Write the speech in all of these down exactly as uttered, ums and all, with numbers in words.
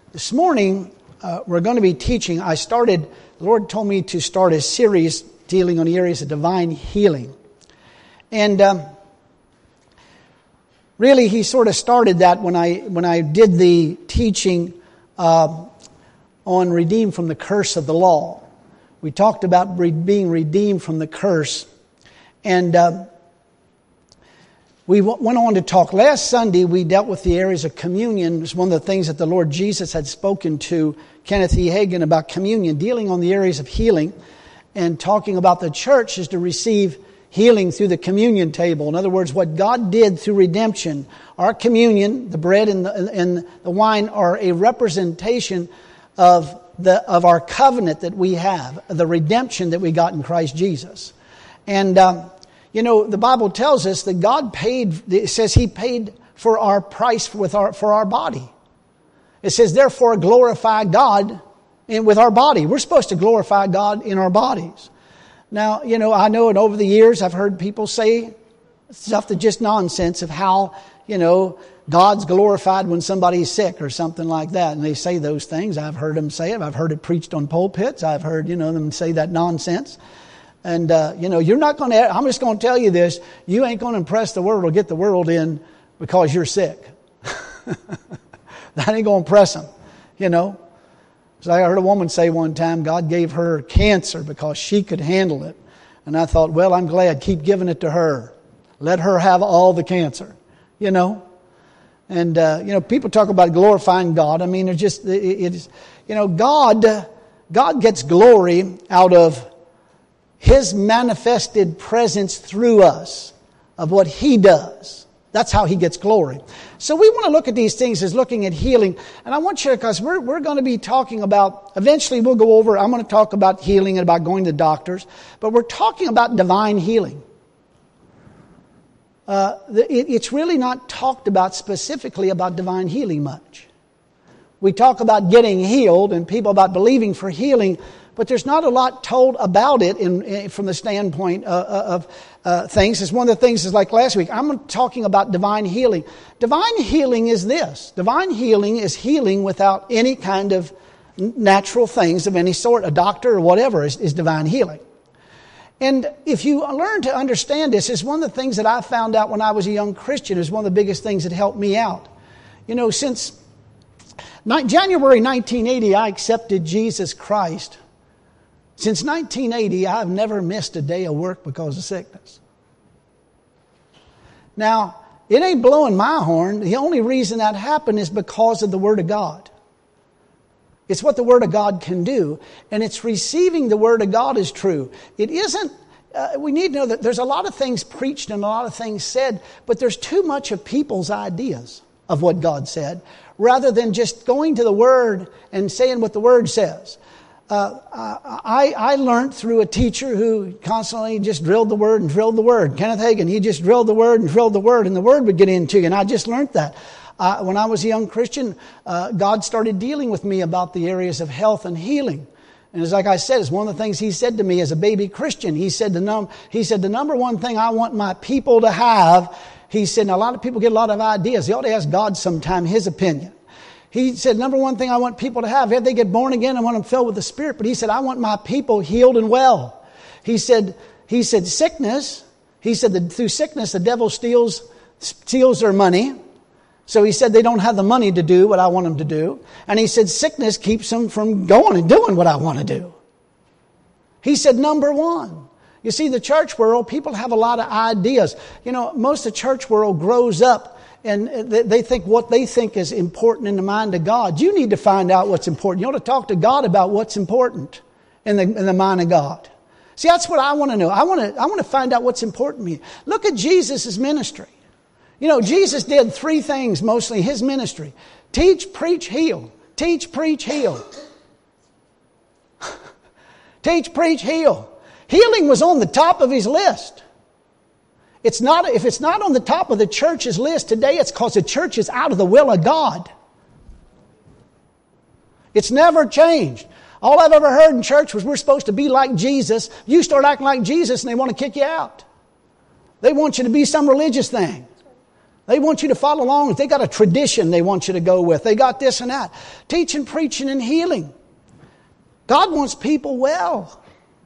This morning, uh, we're going to be teaching. I started, the Lord told me to start a series dealing on the areas of divine healing. And um, really, He sort of started that when I when I did the teaching uh, on redeemed from the curse of the law. We talked about re- being redeemed from the curse. And uh, we w- went on to talk. Last Sunday, we dealt with the areas of communion. It was one of the things that the Lord Jesus had spoken to Kenneth E. Hagin about communion, dealing on the areas of healing and talking about the church is to receive healing through the communion table. In other words, what God did through redemption. Our communion, the bread and the, and the wine, are a representation of the of our covenant that we have, the redemption that we got in Christ Jesus. And, um, you know, the Bible tells us that God paid, it says He paid for our price with our for our body. It says, therefore, glorify God in, with our body. We're supposed to glorify God in our bodies. Now, you know, I know, and over the years, I've heard people say stuff that's just nonsense of how, you know, God's glorified when somebody's sick or something like that. And they say those things. I've heard them say it. I've heard it preached on pulpits. I've heard, you know, them say that nonsense. And, uh, you know, you're not going to, I'm just going to tell you this. You ain't going to impress the world or get the world in because you're sick. That ain't going to impress them, you know. So I heard a woman say one time, God gave her cancer because she could handle it. And I thought, well, I'm glad. Keep giving it to her. Let her have all the cancer, you know. And, uh, you know, people talk about glorifying God. I mean, it's just, it, it's, you know, God, God gets glory out of His manifested presence through us of what He does. That's how He gets glory. So we want to look at these things as looking at healing. And I want you to, because we're, we're going to be talking about, eventually we'll go over, I'm going to talk about healing and about going to doctors. But we're talking about divine healing. Uh, it, it's really not talked about specifically about divine healing much. We talk about getting healed and people about believing for healing, but there's not a lot told about it in, in, from the standpoint of, of uh, things. It's one of the things is like last week. I'm talking about divine healing. Divine healing is this. Divine healing is healing without any kind of natural things of any sort. A doctor or whatever is, is divine healing. And if you learn to understand this, it's one of the things that I found out when I was a young Christian. Is one of the biggest things that helped me out. You know, since January nineteen eighty, I accepted Jesus Christ. Since nineteen eighty, I've never missed a day of work because of sickness. Now, it ain't blowing my horn. The only reason that happened is because of the Word of God. It's what the Word of God can do. And it's receiving the Word of God is true. It isn't, uh, we need to know that there's a lot of things preached and a lot of things said, but there's too much of people's ideas of what God said, rather than just going to the Word and saying what the Word says. Uh, I, I learned through a teacher who constantly just drilled the Word and drilled the Word. Kenneth Hagin, he just drilled the Word and drilled the Word, and the Word would get into you. And I just learned that. Uh, when I was a young Christian, uh, God started dealing with me about the areas of health and healing. And it's like I said, it's one of the things He said to me as a baby Christian. He said the, num- he said, the number one thing I want my people to have, He said, and a lot of people get a lot of ideas. They ought to ask God sometime His opinion. He said, number one thing I want people to have, if they get born again, I want them filled with the Spirit. But He said, I want my people healed and well. He said, He said, sickness, He said that through sickness, the devil steals, steals their money. So He said they don't have the money to do what I want them to do. And He said sickness keeps them from going and doing what I want to do. He said, number one. You see, the church world, people have a lot of ideas. You know, most of the church world grows up and they think what they think is important in the mind of God. You need to find out what's important. You ought to talk to God about what's important in the, in the mind of God. See, that's what I want to know. I want to, I want to find out what's important to me. Look at Jesus' ministry. You know, Jesus did three things mostly in His ministry. Teach, preach, heal. Teach, preach, heal. Teach, preach, heal. Healing was on the top of His list. It's not, if it's not on the top of the church's list today, it's because the church is out of the will of God. It's never changed. All I've ever heard in church was we're supposed to be like Jesus. You start acting like Jesus and they want to kick you out. They want you to be some religious thing. They want you to follow along. They got a tradition they want you to go with. They got this and that. Teaching, preaching, and healing. God wants people well.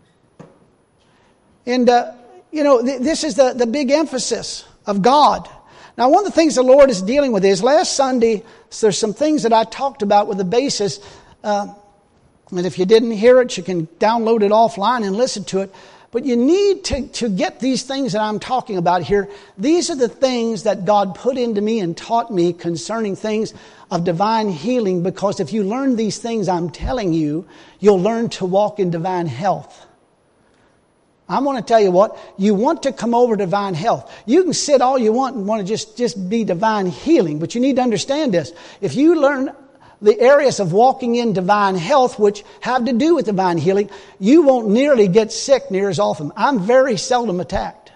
And, uh, you know, th- this is the, the big emphasis of God. Now, one of the things the Lord is dealing with is last Sunday, so there's some things that I talked about with the basis. Uh, and if you didn't hear it, you can download it offline and listen to it. But you need to, to get these things that I'm talking about here. These are the things that God put into me and taught me concerning things of divine healing. Because if you learn these things I'm telling you, you'll learn to walk in divine health. I want to tell you what, you want to come over divine health. You can sit all you want and want to just, just be divine healing. But you need to understand this. If you learn the areas of walking in divine health, which have to do with divine healing, you won't nearly get sick near as often. I'm very seldom attacked.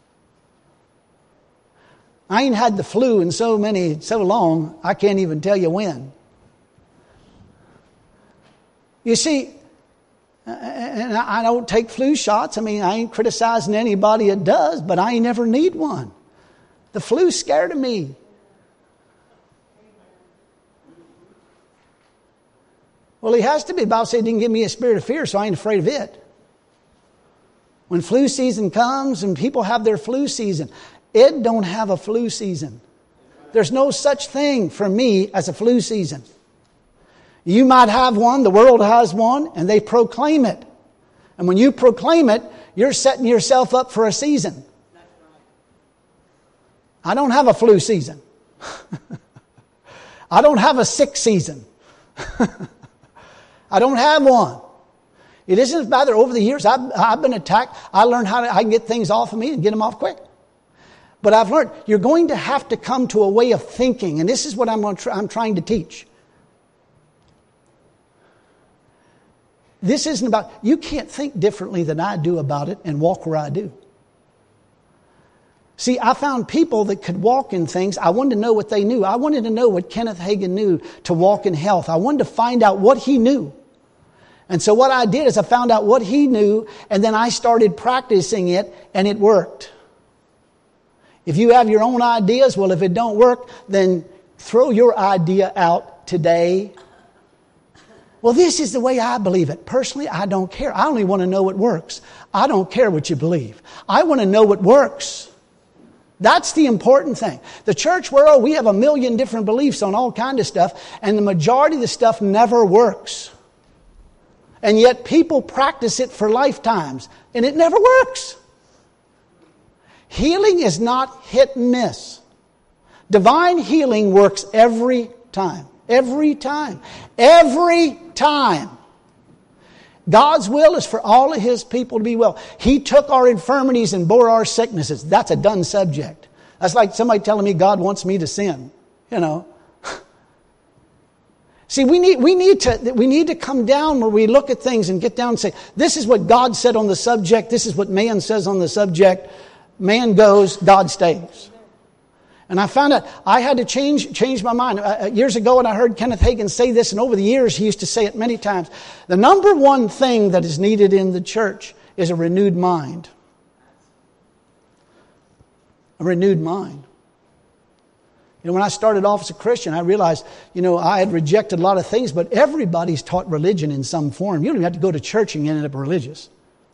I ain't had the flu in so many, so long, I can't even tell you when. You see, and I don't take flu shots. I mean, I ain't criticizing anybody that does, but I ain't never need one. The flu's scared of me. Well, he has to be. The Bible said he didn't give me a spirit of fear, so I ain't afraid of it. When flu season comes and people have their flu season, it don't have a flu season. There's no such thing for me as a flu season. You might have one, the world has one, and they proclaim it. And when you proclaim it, you're setting yourself up for a season. I don't have a flu season. I don't have a sick season. I don't have one. It isn't matter over the years. I've, I've been attacked. I learned how to, I can get things off of me and get them off quick. But I've learned you're going to have to come to a way of thinking. And this is what I'm, going to try, I'm trying to teach. This isn't about, you can't think differently than I do about it and walk where I do. See, I found people that could walk in things. I wanted to know what they knew. I wanted to know what Kenneth Hagin knew to walk in health. I wanted to find out what he knew. And so what I did is I found out what he knew, and then I started practicing it, and it worked. If you have your own ideas, well, if it don't work, then throw your idea out today. Well, this is the way I believe it. Personally, I don't care. I only want to know what works. I don't care what you believe. I want to know what works. That's the important thing. The church world, we have a million different beliefs on all kinds of stuff, and the majority of the stuff never works. And yet people practice it for lifetimes, and it never works. Healing is not hit and miss. Divine healing works every time. Every time. Every time. God's will is for all of His people to be well. He took our infirmities and bore our sicknesses. That's a done subject. That's like somebody telling me God wants me to sin. You know. See, we need, we need to, we need to come down where we look at things and get down and say, this is what God said on the subject. This is what man says on the subject. Man goes, God stays. And I found out I had to change change my mind. Uh, years ago, and I heard Kenneth Hagin say this, and over the years he used to say it many times. The number one thing that is needed in the church is a renewed mind. A renewed mind. You know, when I started off as a Christian, I realized, you know, I had rejected a lot of things, but everybody's taught religion in some form. You don't even have to go to church and you end up religious.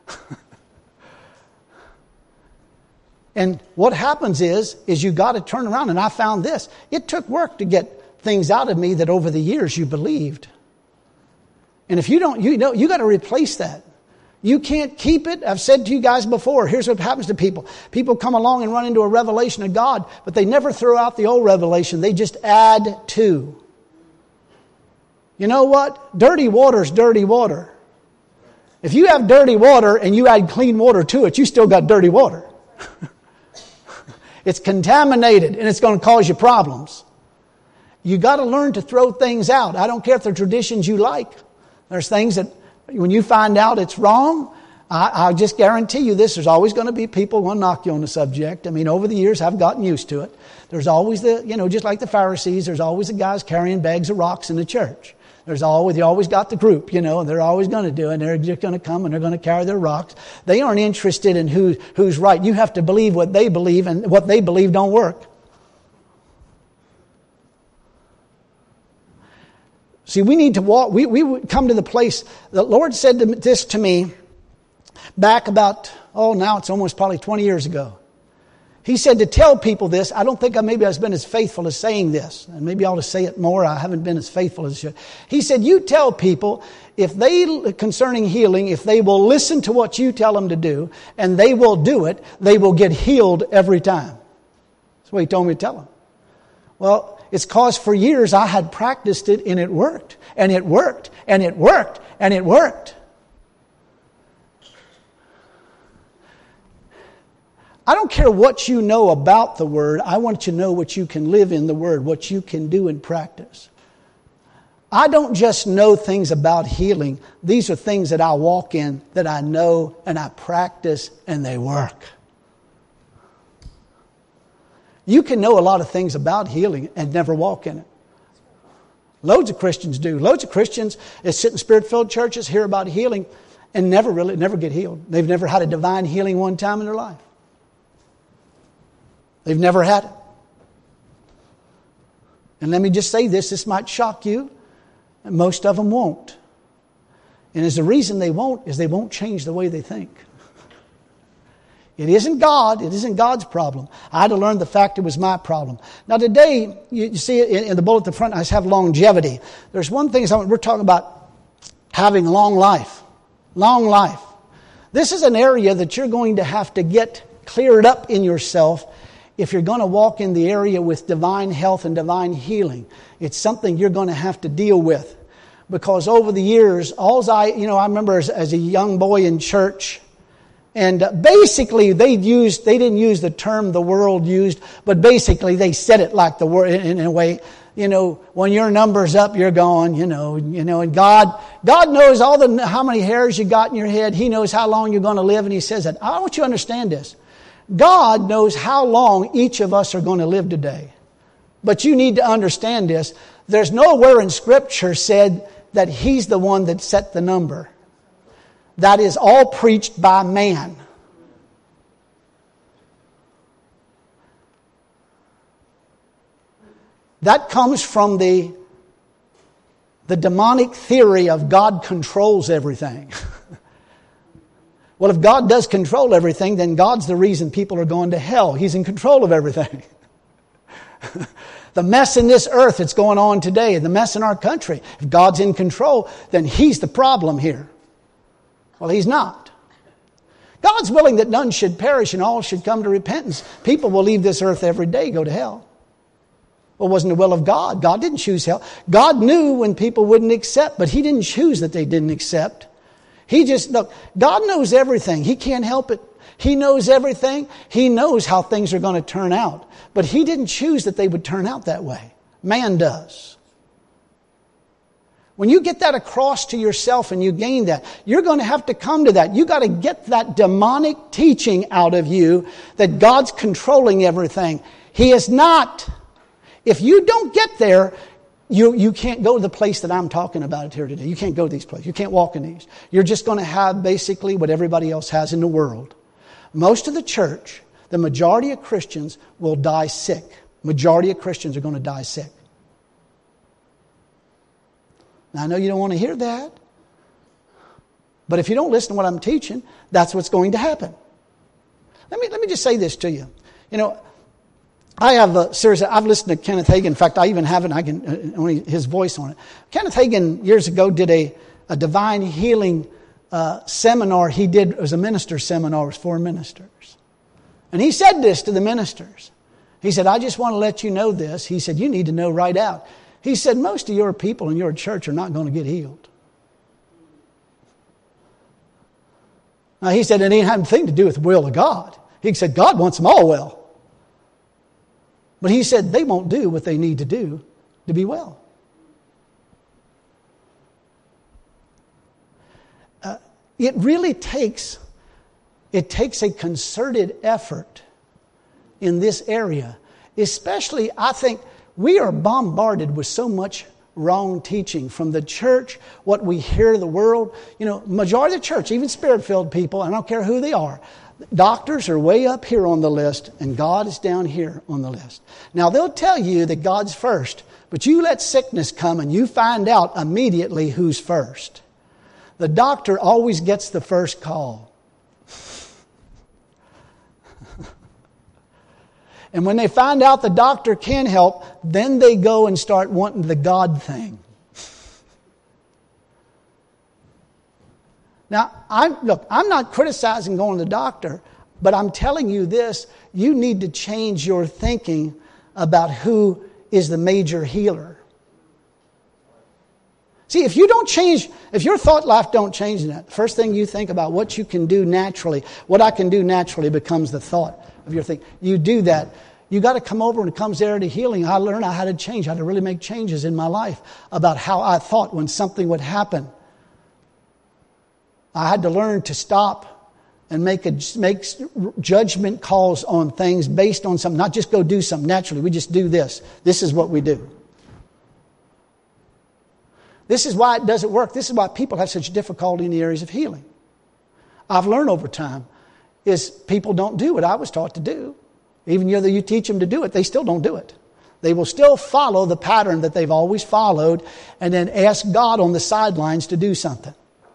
And what happens is, is you got to turn around. And I found this. It took work to get things out of me that over the years you believed. And if you don't, you know, you got to replace that. You can't keep it. I've said to you guys before, here's what happens to people. People come along and run into a revelation of God, but they never throw out the old revelation. They just add to. You know what? Dirty water's dirty water. If you have dirty water and you add clean water to it, you still got dirty water. It's contaminated and it's going to cause you problems. You got to learn to throw things out. I don't care if they're traditions you like. There's things that when you find out it's wrong, I, I'll just guarantee you this. There's always going to be people who want to knock you on the subject. I mean, over the years, I've gotten used to it. There's always the, you know, just like the Pharisees, there's always the guys carrying bags of rocks in the church. There's always, you always got the group, you know, and they're always going to do it. And they're just going to come and they're going to carry their rocks. They aren't interested in who, who's right. You have to believe what they believe, and what they believe don't work. See, we need to walk. We, we would come to the place. The Lord said this to me back about, oh, now it's almost probably twenty years ago. He said to tell people this. I don't think I maybe I've been as faithful as saying this. And maybe I ought to say it more. I haven't been as faithful as I should. He said, you tell people, if they, concerning healing, if they will listen to what you tell them to do, and they will do it, they will get healed every time. That's what he told me to tell them. Well, it's because for years I had practiced it and it worked. And it worked. And it worked. And it worked. I don't care what you know about the Word. I want you to know what you can live in the Word, what you can do in practice. I don't just know things about healing. These are things that I walk in, that I know and I practice, and they work. You can know a lot of things about healing and never walk in it. Loads of Christians do. Loads of Christians that sit in Spirit-filled churches, hear about healing, and never really, never get healed. They've never had a divine healing one time in their life. They've never had it. And let me just say this, this might shock you, and most of them won't. And as the reason they won't is they won't change the way they think. It isn't God. It isn't God's problem. I had to learn the fact it was my problem. Now today, you see in, in the bullet at the front, I have longevity. There's one thing, we're talking about having long life. Long life. This is an area that you're going to have to get cleared up in yourself if you're going to walk in the area with divine health and divine healing. It's something you're going to have to deal with. Because over the years, all I, you know, I remember as, as a young boy in church, and basically they used, they didn't use the term the world used, but basically they said it like the word in a way, you know, when your number's up, you're gone, you know, you know, and God, God knows all the, how many hairs you got in your head. He knows how long you're going to live, and He says that. I want you to understand this. God knows how long each of us are going to live today. But you need to understand this. There's nowhere in Scripture said that He's the one that set the number. That is all preached by man. That comes from the, the demonic theory of God controls everything. Well, if God does control everything, then God's the reason people are going to hell. He's in control of everything. The mess in this earth that's going on today, the mess in our country, if God's in control, then He's the problem here. Well, He's not. God's willing that none should perish and all should come to repentance. People will leave this earth every day, go to hell. Well, it wasn't the will of God. God didn't choose hell. God knew when people wouldn't accept, but He didn't choose that they didn't accept. He just, look, God knows everything. He can't help it. He knows everything. He knows how things are going to turn out. But He didn't choose that they would turn out that way. Man does. When you get that across to yourself and you gain that, you're going to have to come to that. You got to get that demonic teaching out of you that God's controlling everything. He is not. If you don't get there, You you can't go to the place that I'm talking about here today. You can't go to these places. You can't walk in these. You're just going to have basically what everybody else has in the world. Most of the church, the majority of Christians will die sick. Majority of Christians are going to die sick. Now, I know you don't want to hear that. But if you don't listen to what I'm teaching, that's what's going to happen. Let me, let me just say this to you. You know, I have a series, I've listened to Kenneth Hagin. In fact, I even have it, I can, uh, only his voice on it. Kenneth Hagin years ago did a, a divine healing uh, seminar. He did, it was a minister seminar, it was for ministers. And he said this to the ministers. He said, I just want to let you know this. He said, you need to know right out. He said, most of your people in your church are not going to get healed. Now, he said, it ain't have anything to do with the will of God. He said, God wants them all well. But he said they won't do what they need to do to be well. Uh, it really takes, it takes a concerted effort in this area. Especially, I think, we are bombarded with so much wrong teaching from the church, what we hear of the world. You know, majority of the church, even Spirit-filled people, I don't care who they are, doctors are way up here on the list and God is down here on the list. Now they'll tell you that God's first, but you let sickness come and you find out immediately who's first. The doctor always gets the first call. And when they find out the doctor can help, then they go and start wanting the God thing. Now, I'm, look, I'm not criticizing going to the doctor, but I'm telling you this, you need to change your thinking about who is the major healer. See, if you don't change, if your thought life don't change that, the first thing you think about what you can do naturally, what I can do naturally becomes the thought of your thing. You do that. You got to come over when it comes there to healing. I learned how to change, how to really make changes in my life about how I thought when something would happen. I had to learn to stop and make a, make judgment calls on things based on something, not just go do something naturally. We just do this. This is what we do. This is why it doesn't work. This is why people have such difficulty in the areas of healing. I've learned over time is people don't do what I was taught to do. Even though you teach them to do it, they still don't do it. They will still follow the pattern that they've always followed and then ask God on the sidelines to do something.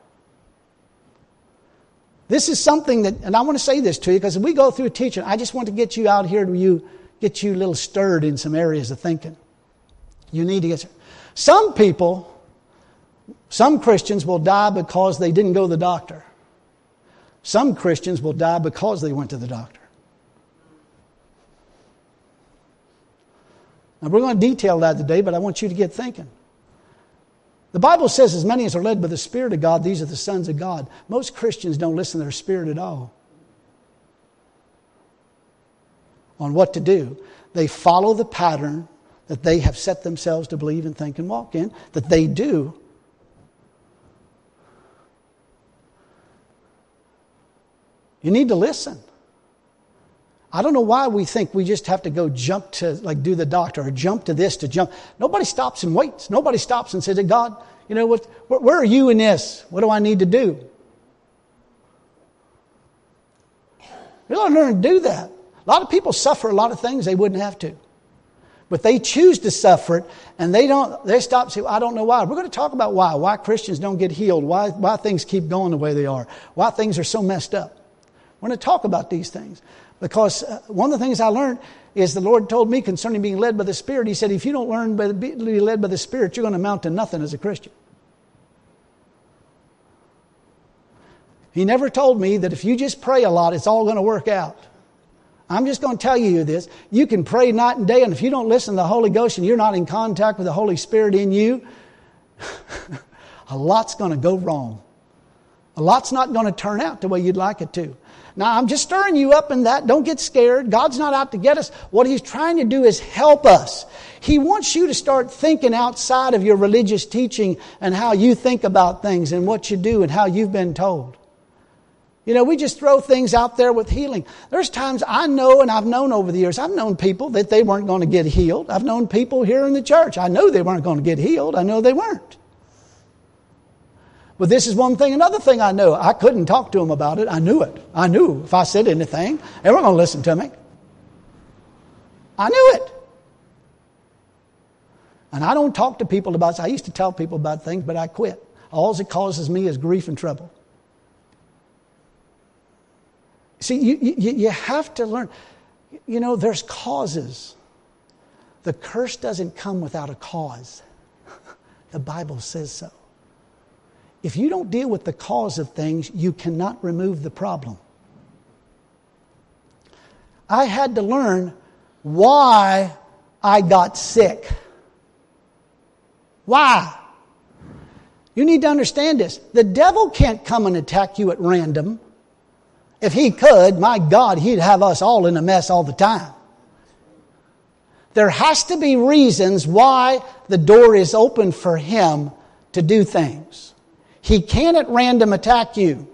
This is something that, and I want to say this to you because if we go through teaching, I just want to get you out here to you, get you a little stirred in some areas of thinking. You need to get, some people, some Christians will die because they didn't go to the doctor. Some Christians will die because they went to the doctor. Now we're going to detail that today, but I want you to get thinking. The Bible says as many as are led by the Spirit of God, these are the sons of God. Most Christians don't listen to their spirit at all on what to do. They follow the pattern that they have set themselves to believe and think and walk in, that they do. You need to listen. I don't know why we think we just have to go jump to, like, do the doctor or jump to this to jump. Nobody stops and waits. Nobody stops and says, God, you know what? Where, where are you in this? What do I need to do? We ought to learn to do that. A lot of people suffer a lot of things they wouldn't have to. But they choose to suffer it, and they don't. They stop and say, I don't know why. We're going to talk about why. Why Christians don't get healed. Why, why things keep going the way they are. Why things are so messed up. We're going to talk about these things. Because uh, one of the things I learned is the Lord told me concerning being led by the Spirit. He said, if you don't learn to be led by the Spirit, you're going to amount to nothing as a Christian. He never told me that if you just pray a lot, it's all going to work out. I'm just going to tell you this. You can pray night and day, and if you don't listen to the Holy Ghost and you're not in contact with the Holy Spirit in you, a lot's going to go wrong. A lot's not going to turn out the way you'd like it to. Now, I'm just stirring you up in that. Don't get scared. God's not out to get us. What He's trying to do is help us. He wants you to start thinking outside of your religious teaching and how you think about things and what you do and how you've been told. You know, we just throw things out there with healing. There's times I know, and I've known over the years, I've known people that they weren't going to get healed. I've known people here in the church. I know they weren't going to get healed. I know they weren't. But this is one thing. Another thing I know, I couldn't talk to them about it. I knew it. I knew if I said anything, they weren't going to listen to me. I knew it. And I don't talk to people about, I used to tell people about things, but I quit. All it causes me is grief and trouble. See, you, you, you have to learn. You know, there's causes. The curse doesn't come without a cause. The Bible says so. If you don't deal with the cause of things, you cannot remove the problem. I had to learn why I got sick. Why? You need to understand this. The devil can't come and attack you at random. If he could, my God, he'd have us all in a mess all the time. There has to be reasons why the door is open for him to do things. He can't at random attack you.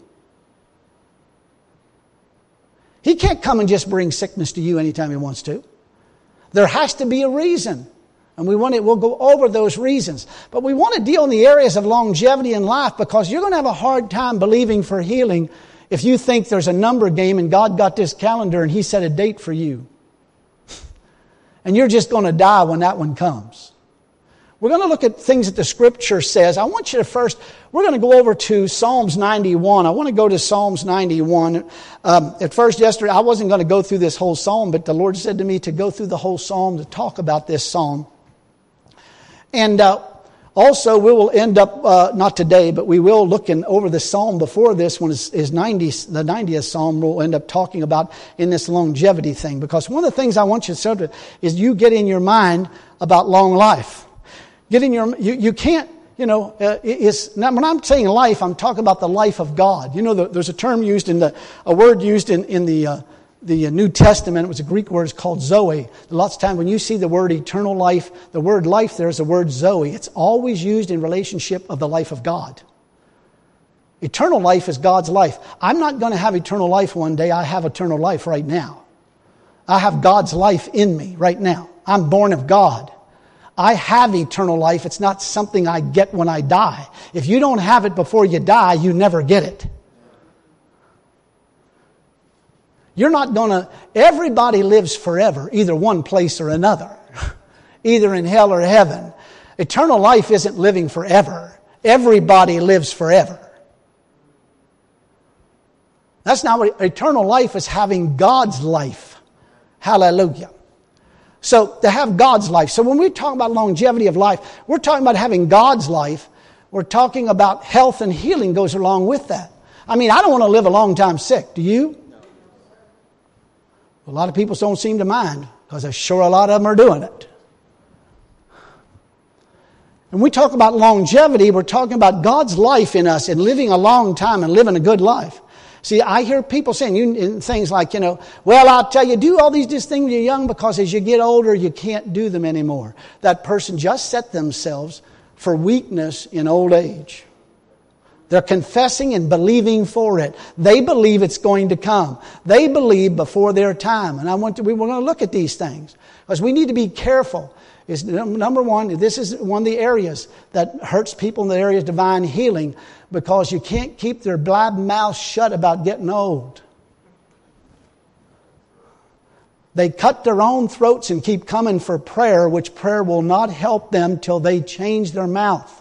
He can't come and just bring sickness to you anytime he wants to. There has to be a reason. And we want to, we'll go over those reasons. But we want to deal in the areas of longevity in life, because you're going to have a hard time believing for healing if you think there's a number game and God got this calendar and He set a date for you. And you're just going to die when that one comes. We're going to look at things that the Scripture says. I want you to first, we're going to go over to Psalms ninety-one. I want to go to Psalms ninety-one. Um, at first, yesterday, I wasn't going to go through this whole psalm, but the Lord said to me to go through the whole psalm to talk about this psalm. And uh, also, we will end up, uh, not today, but we will look in, over the psalm before this one is, is ninety, the ninetieth psalm we'll end up talking about in this longevity thing. Because one of the things I want you to start with is you get in your mind about long life. Get in your, you, you can't, you know, uh, it's, now when I'm saying life, I'm talking about the life of God. You know, the, there's a term used in the, a word used in, in the, uh, the New Testament. It was a Greek word. It's called Zoe. Lots of times when you see the word eternal life, the word life there is the word Zoe. It's always used in relationship of the life of God. Eternal life is God's life. I'm not going to have eternal life one day. I have eternal life right now. I have God's life in me right now. I'm born of God. I have eternal life. It's not something I get when I die. If you don't have it before you die, you never get it. You're not going to... Everybody lives forever, either one place or another. Either in hell or heaven. Eternal life isn't living forever. Everybody lives forever. That's not what... Eternal life is having God's life. Hallelujah. So, to have God's life. So when we talk about longevity of life, we're talking about having God's life. We're talking about health and healing goes along with that. I mean, I don't want to live a long time sick. Do you? A lot of people don't seem to mind, because I'm sure a lot of them are doing it. When we talk about longevity, we're talking about God's life in us and living a long time and living a good life. See, I hear people saying you, things like, you know, well, I'll tell you, do all these, these things when you're young, because as you get older, you can't do them anymore. That person just set themselves for weakness in old age. They're confessing and believing for it. They believe it's going to come. They believe before their time. And I want to, we want to look at these things, because we need to be careful. Is number one, this is one of the areas that hurts people in the area of divine healing, because you can't keep their blab mouth shut about getting old. They cut their own throats and keep coming for prayer, which prayer will not help them till they change their mouth.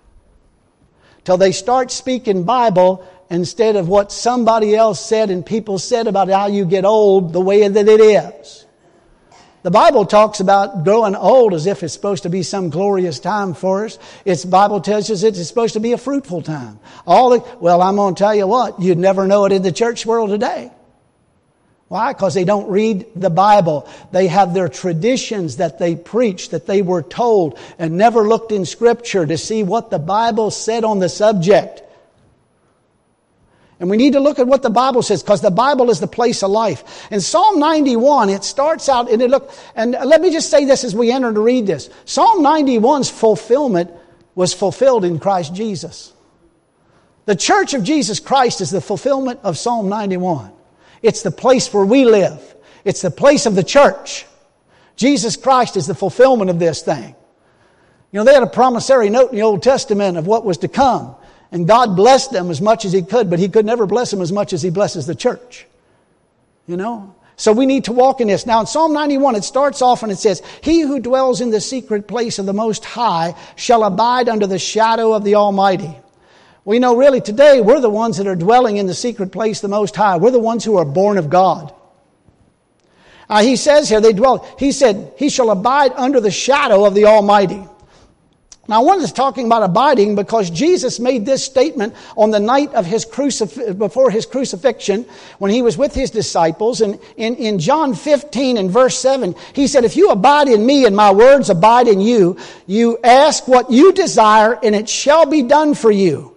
Till they start speaking Bible instead of what somebody else said and people said about how you get old the way that it is. The Bible talks about growing old as if it's supposed to be some glorious time for us. It's the Bible tells us it's supposed to be a fruitful time. All the, well, I'm going to tell you what, you'd never know it in the church world today. Why? Because they don't read the Bible. They have their traditions that they preach, that they were told, and never looked in Scripture to see what the Bible said on the subject. And we need to look at what the Bible says, because the Bible is the place of life. In Psalm ninety-one, it starts out, and it look, and let me just say this as we enter to read this. Psalm ninety-one's fulfillment was fulfilled in Christ Jesus. The church of Jesus Christ is the fulfillment of Psalm ninety-one. It's the place where we live. It's the place of the church. Jesus Christ is the fulfillment of this thing. You know, they had a promissory note in the Old Testament of what was to come. And God blessed them as much as He could, but He could never bless them as much as He blesses the church. You know? So we need to walk in this. Now in Psalm ninety-one, it starts off and it says, He who dwells in the secret place of the Most High shall abide under the shadow of the Almighty. We know really today we're the ones that are dwelling in the secret place of the Most High. We're the ones who are born of God. Uh, he says here, they dwell, He said, He shall abide under the shadow of the Almighty. Now, I wanted to talking about abiding because Jesus made this statement on the night of his crucif- before his crucifixion when He was with His disciples. And in, in John fifteen and verse seven, He said, if you abide in Me and My words abide in you, you ask what you desire and it shall be done for you.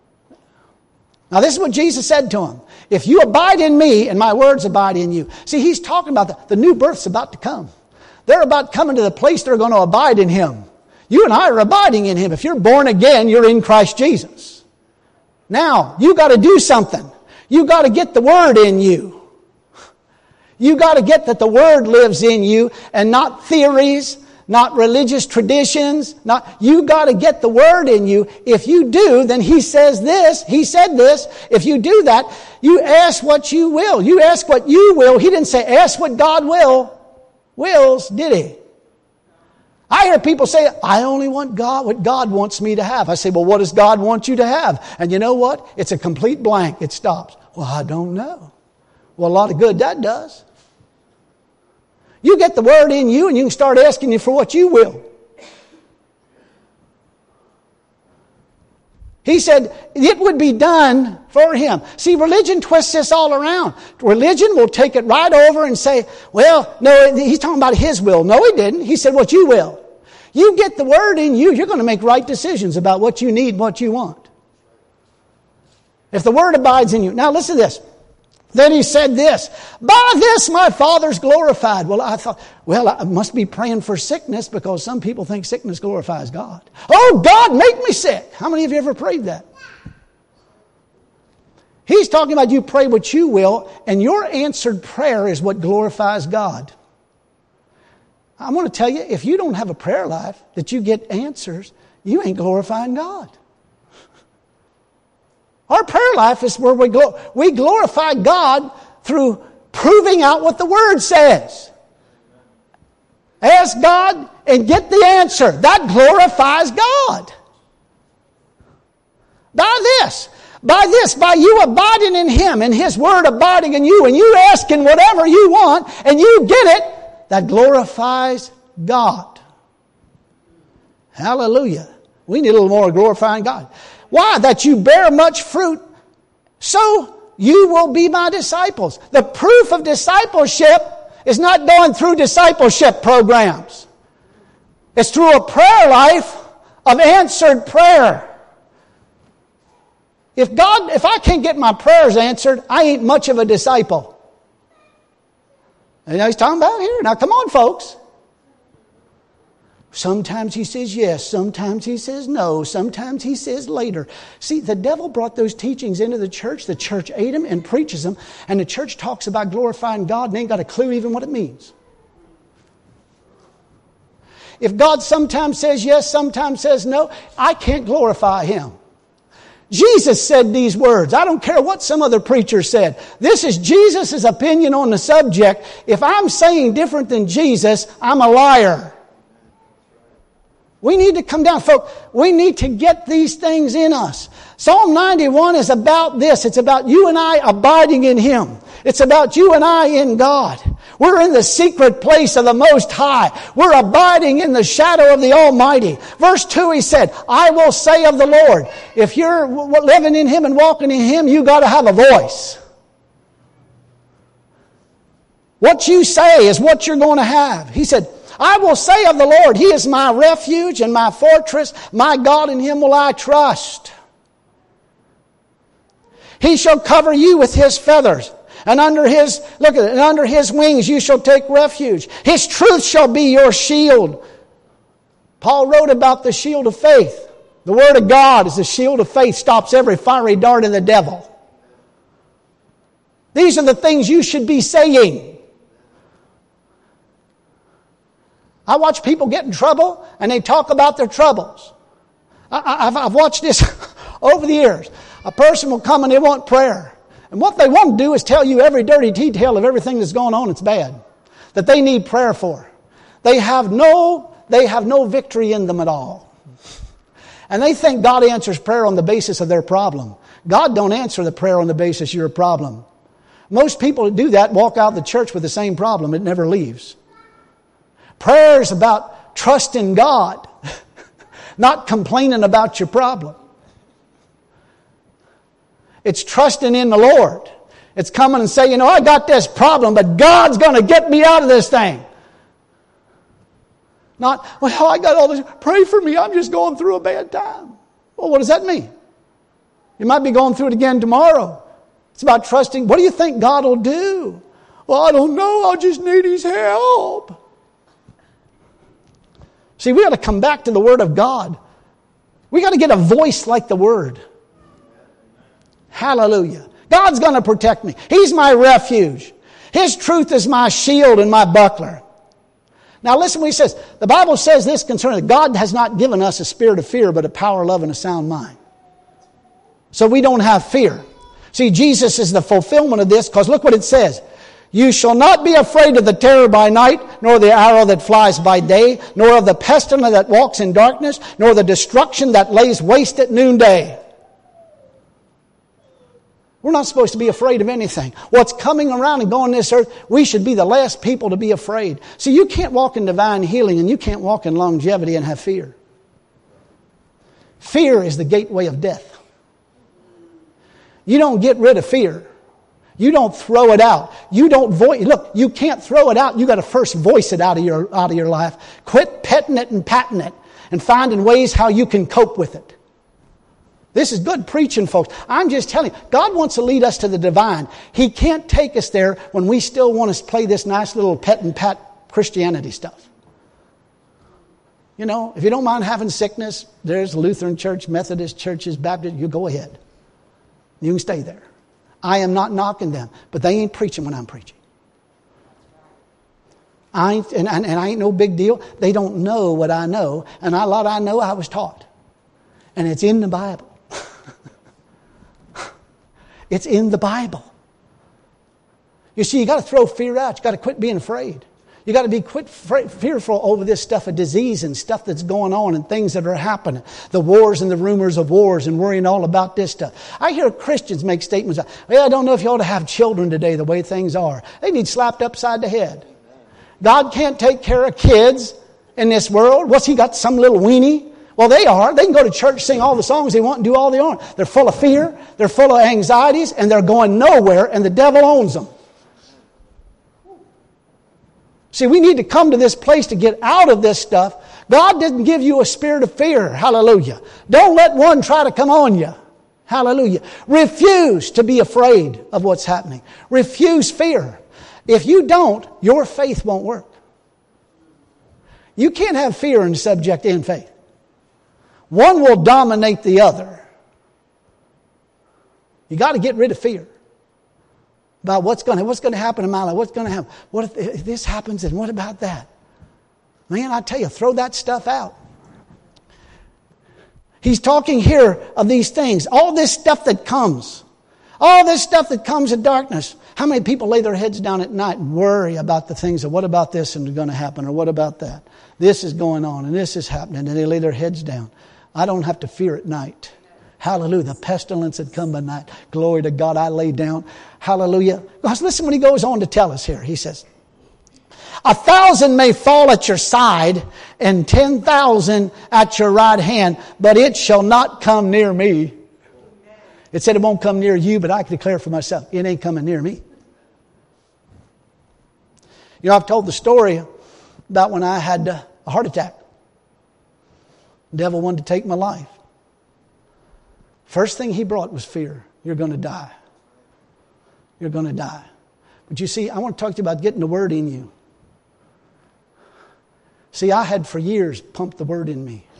Now, this is what Jesus said to him. If you abide in Me and My words abide in you. See, He's talking about the, the new birth's about to come. They're about coming to the place they're going to abide in Him. You and I are abiding in Him. If you're born again, you're in Christ Jesus. Now, you got to do something. You got to get the Word in you. You got to get that the Word lives in you and not theories, not religious traditions. Not you got to get the Word in you. If you do, then He says this. He said this. If you do that, you ask what you will. You ask what you will. He didn't say ask what God will. Wills, did He? I hear people say, I only want God what God wants me to have. I say, well, what does God want you to have? And you know what? It's a complete blank. It stops. Well, I don't know. Well, a lot of good that does. You get the Word in you and you can start asking you for what you will. He said it would be done for Him. See, religion twists this all around. Religion will take it right over and say, well, no, He's talking about His will. No, He didn't. He said what you will. You get the Word in you, you're going to make right decisions about what you need and what you want. If the Word abides in you. Now listen to this. Then He said this, by this my Father's glorified. Well, I thought, well, I must be praying for sickness because some people think sickness glorifies God. Oh, God, make me sick. How many of you ever prayed that? He's talking about you pray what you will, and your answered prayer is what glorifies God. I want to tell you, if you don't have a prayer life that you get answers, you ain't glorifying God. Our prayer life is where we glor- we glorify God through proving out what the Word says. Ask God and get the answer. That glorifies God. By this, by this, by you abiding in Him and His Word abiding in you and you asking whatever you want and you get it, that glorifies God. Hallelujah. We need a little more glorifying God. Why? That you bear much fruit, so you will be my disciples. The proof of discipleship is not going through discipleship programs. It's through a prayer life of answered prayer. If God, if I can't get my prayers answered, I ain't much of a disciple. You know, He's talking about here. Now come on, folks. Sometimes He says yes. Sometimes He says no. Sometimes He says later. See, the devil brought those teachings into the church. The church ate them and preaches them. And the church talks about glorifying God and ain't got a clue even what it means. If God sometimes says yes, sometimes says no, I can't glorify Him. Jesus said these words. I don't care what some other preacher said. This is Jesus' opinion on the subject. If I'm saying different than Jesus, I'm a liar. We need to come down, folks. We need to get these things in us. Psalm ninety-one is about this. It's about you and I abiding in Him. It's about you and I in God. We're in the secret place of the Most High. We're abiding in the shadow of the Almighty. Verse two, He said, I will say of the Lord. If you're living in Him and walking in Him, you got to have a voice. What you say is what you're going to have. He said, I will say of the Lord, He is my refuge and my fortress. My God, in Him will I trust. He shall cover you with His feathers. And under His, look at it, and under His wings you shall take refuge. His truth shall be your shield. Paul wrote about the shield of faith. The Word of God is the shield of faith, stops every fiery dart of the devil. These are the things you should be saying. I watch people get in trouble and they talk about their troubles. I, I've, I've watched this over the years. A person will come and they want prayer. And what they want to do is tell you every dirty detail of everything that's going on that's bad, that they need prayer for. They have no, they have no victory in them at all. And they think God answers prayer on the basis of their problem. God don't answer the prayer on the basis of your problem. Most people that do that walk out of the church with the same problem. It never leaves. Prayer is about trusting God, not complaining about your problem. It's trusting in the Lord. It's coming and saying, you know, I got this problem, but God's going to get me out of this thing. Not, well, I got all this. Pray for me. I'm just going through a bad time. Well, what does that mean? You might be going through it again tomorrow. It's about trusting. What do you think God will do? Well, I don't know. I just need His help. See, we got to come back to the Word of God. We got to get a voice like the Word. Hallelujah. God's going to protect me. He's my refuge. His truth is my shield and my buckler. Now listen what he says. The Bible says this concerning God has not given us a spirit of fear, but a power, love, and a sound mind. So we don't have fear. See, Jesus is the fulfillment of this, because look what it says. You shall not be afraid of the terror by night, nor the arrow that flies by day, nor of the pestilence that walks in darkness, nor the destruction that lays waste at noonday. We're not supposed to be afraid of anything. What's coming around and going this earth, we should be the last people to be afraid. See, you can't walk in divine healing and you can't walk in longevity and have fear. Fear is the gateway of death. You don't get rid of fear. You don't throw it out. You don't voice. Look, you can't throw it out. You got to first voice it out of your out of your life. Quit petting it and patting it and finding ways how you can cope with it. This is good preaching, folks. I'm just telling you, God wants to lead us to the divine. He can't take us there when we still want to play this nice little pet and pat Christianity stuff. You know, if you don't mind having sickness, there's Lutheran church, Methodist churches, Baptist, you go ahead. You can stay there. I am not knocking them, but they ain't preaching when I'm preaching. I ain't, and, and, and I ain't no big deal. They don't know what I know, and a lot I know I was taught. And it's in the Bible. It's in the Bible. You see, you got to throw fear out. You got to quit being afraid. You got to be quit fearful over this stuff of disease and stuff that's going on and things that are happening. The wars and the rumors of wars and worrying all about this stuff. I hear Christians make statements like, well, I don't know if you ought to have children today the way things are. They need slapped upside the head. God can't take care of kids in this world. What's he got, some little weenie? Well, they are. They can go to church, sing all the songs they want, and do all they want. They're full of fear. They're full of anxieties, and they're going nowhere, and the devil owns them. See, we need to come to this place to get out of this stuff. God didn't give you a spirit of fear. Hallelujah. Don't let one try to come on you. Hallelujah. Refuse to be afraid of what's happening. Refuse fear. If you don't, your faith won't work. You can't have fear and subject in faith. One will dominate the other. You got to get rid of fear about what's going to what's going to happen in my life. What's going to happen? What if, if this happens? And what about that? Man, I tell you, throw that stuff out. He's talking here of these things, all this stuff that comes, all this stuff that comes in darkness. How many people lay their heads down at night and worry about the things of what about this and going to happen, or what about that? This is going on and this is happening, and they lay their heads down. I don't have to fear at night. Hallelujah. The pestilence had come by night. Glory to God. I lay down. Hallelujah. Because listen what he goes on to tell us here. He says, a thousand may fall at your side and ten thousand at your right hand, but it shall not come near me. It said it won't come near you, but I can declare for myself, it ain't coming near me. You know, I've told the story about when I had a heart attack. The devil wanted to take my life. First thing he brought was fear. You're going to die. You're going to die. But you see, I want to talk to you about getting the word in you. See, I had for years pumped the word in me.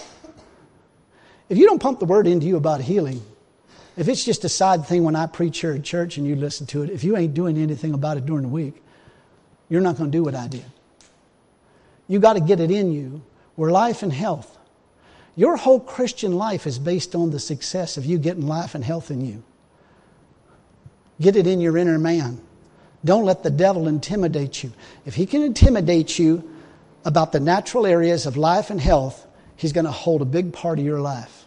If you don't pump the word into you about healing, if it's just a side thing when I preach here at church and you listen to it, if you ain't doing anything about it during the week, you're not going to do what I did. You got to get it in you. We're life and health. Your whole Christian life is based on the success of you getting life and health in you. Get it in your inner man. Don't let the devil intimidate you. If he can intimidate you about the natural areas of life and health, he's going to hold a big part of your life.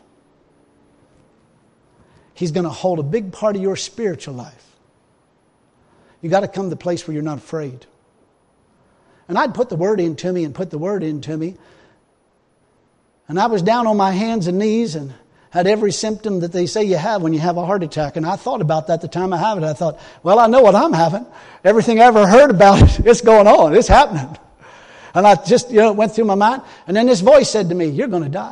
He's going to hold a big part of your spiritual life. You got to come to the place where you're not afraid. And I'd put the word into me and put the word into me. And I was down on my hands and knees and had every symptom that they say you have when you have a heart attack. And I thought about that the time I have it. I thought, well, I know what I'm having. Everything I ever heard about it, it's going on. It's happening. And I just, you know, it went through my mind. And then this voice said to me, you're going to die.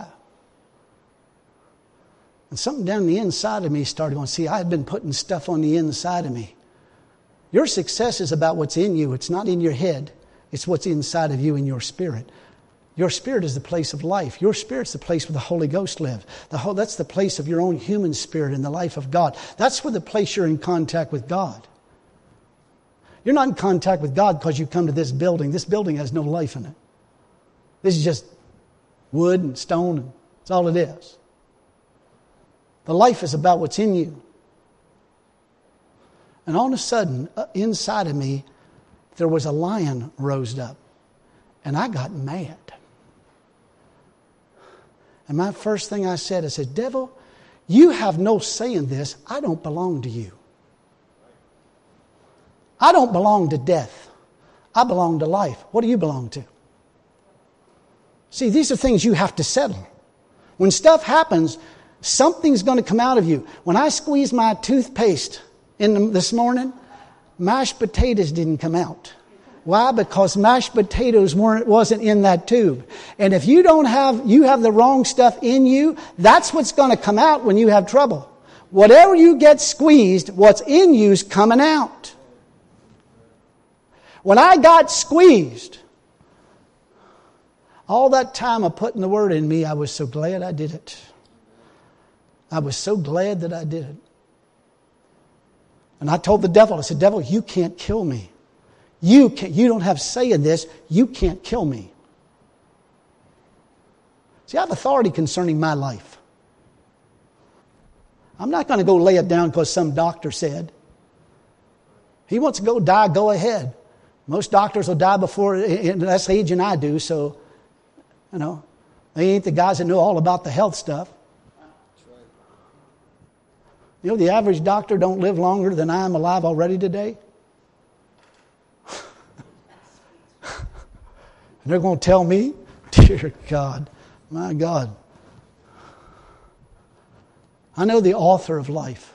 And something down the inside of me started going, see, I had been putting stuff on the inside of me. Your success is about what's in you. It's not in your head. It's what's inside of you in your spirit. Your spirit is the place of life. Your spirit's the place where the Holy Ghost lives. The whole, that's the place of your own human spirit in the life of God. That's where the place you're in contact with God. You're not in contact with God because you come to this building. This building has no life in it. This is just wood and stone, and that's all it is. The life is about what's in you. And all of a sudden, uh, inside of me, there was a lion rose up. And I got mad. And my first thing I said, I said, devil, you have no say in this. I don't belong to you. I don't belong to death. I belong to life. What do you belong to? See, these are things you have to settle. When stuff happens, something's going to come out of you. When I squeezed my toothpaste in the, this morning, mashed potatoes didn't come out. Why? Because mashed potatoes weren't wasn't in that tube. And if you don't have you have the wrong stuff in you, that's what's going to come out when you have trouble. Whatever you get squeezed, what's in you's coming out. When I got squeezed, all that time of putting the word in me, I was so glad I did it. I was so glad that I did it. And I told the devil, I said, devil, you can't kill me. You can't, you don't have say in this. You can't kill me. See, I have authority concerning my life. I'm not going to go lay it down because some doctor said. He wants to go die, go ahead. Most doctors will die before, in less age than I do, so, you know, they ain't the guys that know all about the health stuff. You know, the average doctor don't live longer than I am alive already today. And they're going to tell me, dear God, my God. I know the author of life.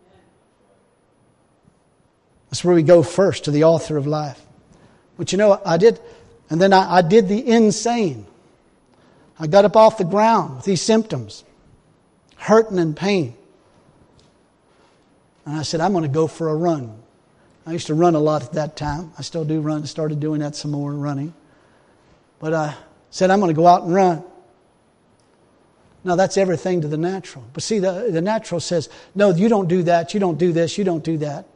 That's where we go first, to the author of life. But you know, I did, and then I, I did the insane. I got up off the ground with these symptoms, hurting and pain. And I said, I'm going to go for a run. I used to run a lot at that time. I still do run. I started doing that some more, running. But I said, I'm going to go out and run. Now, that's everything to the natural. But see, the, the natural says, no, you don't do that. You don't do this. You don't do that.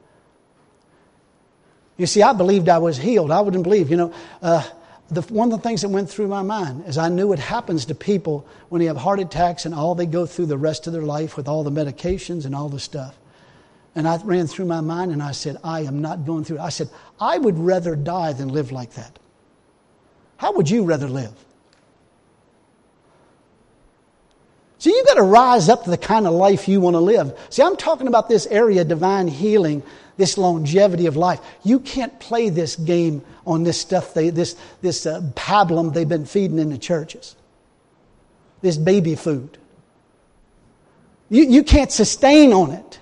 You see, I believed I was healed. I wouldn't believe, you know, uh, the, one of the things that went through my mind is I knew it happens to people when they have heart attacks and all they go through the rest of their life with all the medications and all the stuff. And I ran through my mind and I said, I am not going through it. I said, I would rather die than live like that. How would you rather live? See, you've got to rise up to the kind of life you want to live. See, I'm talking about this area of divine healing, this longevity of life. You can't play this game on this stuff, they, this, this uh, pablum they've been feeding in the churches. This baby food. You, you can't sustain on it.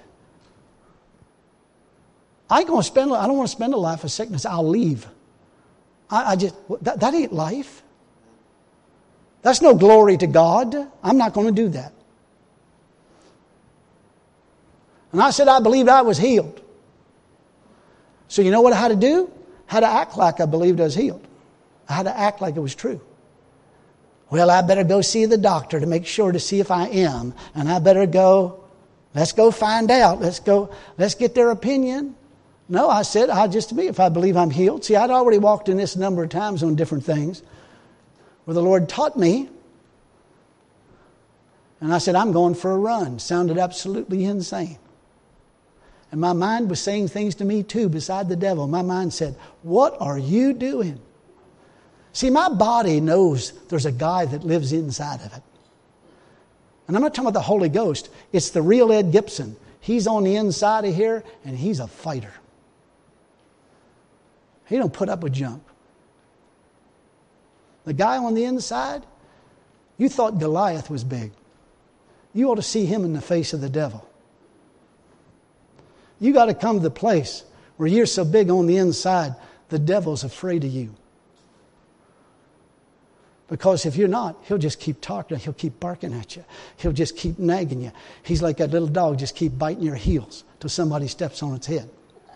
I ain't gonna spend. I don't want to spend a life of sickness. I'll leave. I, I just that, that ain't life. That's no glory to God. I'm not going to do that. And I said I believed I was healed. So you know what I had to do? I had to act like I believed I was healed. I had to act like it was true. Well, I better go see the doctor to make sure to see if I am, and I better go. Let's go find out. Let's go. Let's get their opinion. No, I said, I just to be, if I believe I'm healed. See, I'd already walked in this a number of times on different things where the Lord taught me. And I said, I'm going for a run. Sounded absolutely insane. And my mind was saying things to me too, beside the devil. My mind said, what are you doing? See, my body knows there's a guy that lives inside of it. And I'm not talking about the Holy Ghost. It's the real Ed Gibson. He's on the inside of here, and he's a fighter. He don't put up with junk. The guy on the inside, you thought Goliath was big. You ought to see him in the face of the devil. You got to come to the place where you're so big on the inside, the devil's afraid of you. Because if you're not, he'll just keep talking. He'll keep barking at you. He'll just keep nagging you. He's like that little dog, just keep biting your heels till somebody steps on its head.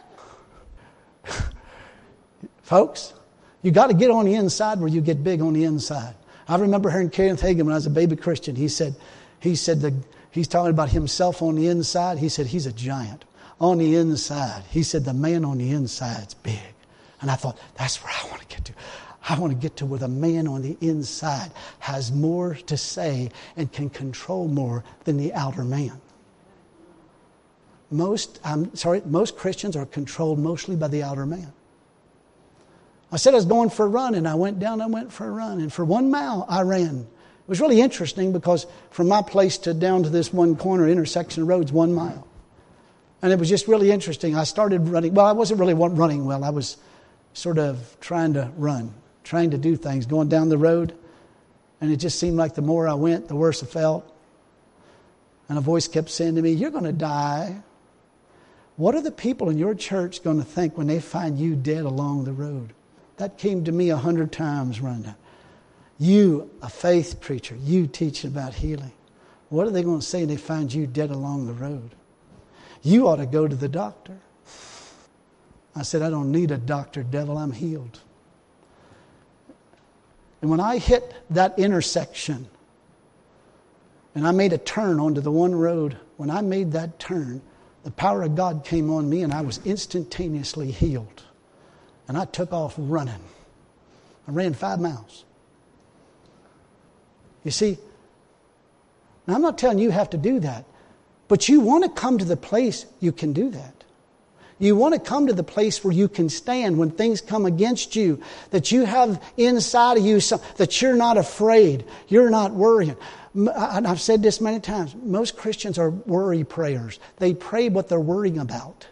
Folks, you got to get on the inside where you get big on the inside. I remember hearing Kenneth Hagin when I was a baby Christian. He said, he said the, he's talking about himself on the inside. He said he's a giant on the inside. He said the man on the inside's big. And I thought, that's where I want to get to. I want to get to where the man on the inside has more to say and can control more than the outer man. Most, I'm sorry, most Christians are controlled mostly by the outer man. I said I was going for a run, and I went down, I went for a run. And for one mile, I ran. It was really interesting because from my place to down to this one corner intersection of roads, one mile. And it was just really interesting. I started running. Well, I wasn't really running well. I was sort of trying to run, trying to do things, going down the road. And it just seemed like the more I went, the worse I felt. And a voice kept saying to me, you're going to die. What are the people in your church going to think when they find you dead along the road? That came to me a hundred times, Rhonda. You, a faith preacher, you teaching about healing. What are they going to say when they find you dead along the road? You ought to go to the doctor. I said, I don't need a doctor, devil, I'm healed. And when I hit that intersection, and I made a turn onto the one road, when I made that turn, the power of God came on me and I was instantaneously healed. And I took off running. I ran five miles. You see, now I'm not telling you you have to do that, but you want to come to the place you can do that. You want to come to the place where you can stand when things come against you, that you have inside of you, some, that you're not afraid, you're not worrying. And I've said this many times, most Christians are worry prayers. They pray what they're worrying about.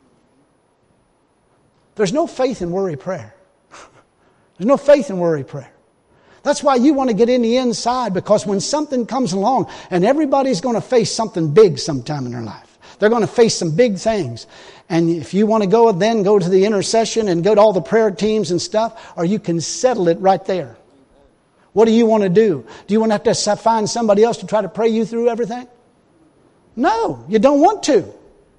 There's no faith in worry prayer. There's no faith in worry prayer. That's why you want to get in the inside, because when something comes along, and everybody's going to face something big sometime in their life. They're going to face some big things. And if you want to go, then go to the intercession and go to all the prayer teams and stuff, or you can settle it right there. What do you want to do? Do you want to have to find somebody else to try to pray you through everything? No, you don't want to.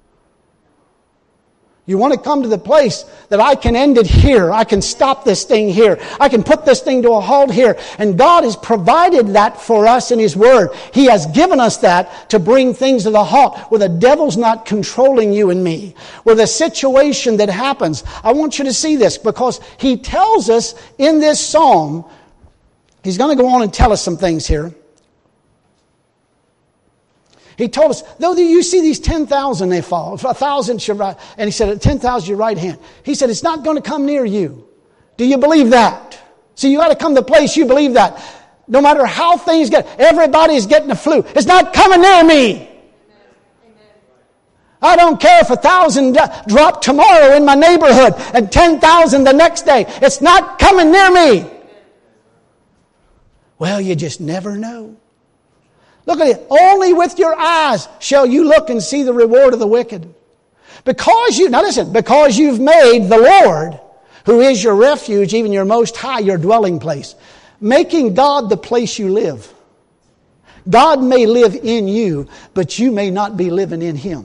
You want to come to the place that I can end it here. I can stop this thing here. I can put this thing to a halt here. And God has provided that for us in His Word. He has given us that to bring things to the halt where the devil's not controlling you and me. Where the situation that happens, I want you to see this, because He tells us in this psalm, He's going to go on and tell us some things here. He told us, though you see these ten thousand, they fall. A thousand, your right, and He said, ten thousand your right hand. He said, it's not going to come near you. Do you believe that? See, you got to come to the place you believe that. No matter how things get, everybody's getting the flu. It's not coming near me. Amen. I don't care if a thousand drop tomorrow in my neighborhood and ten thousand the next day. It's not coming near me. Well, you just never know. Look at it. Only with your eyes shall you look and see the reward of the wicked. Because you, now listen, because you've made the Lord, who is your refuge, even your most high, your dwelling place. Making God the place you live. God may live in you, but you may not be living in Him.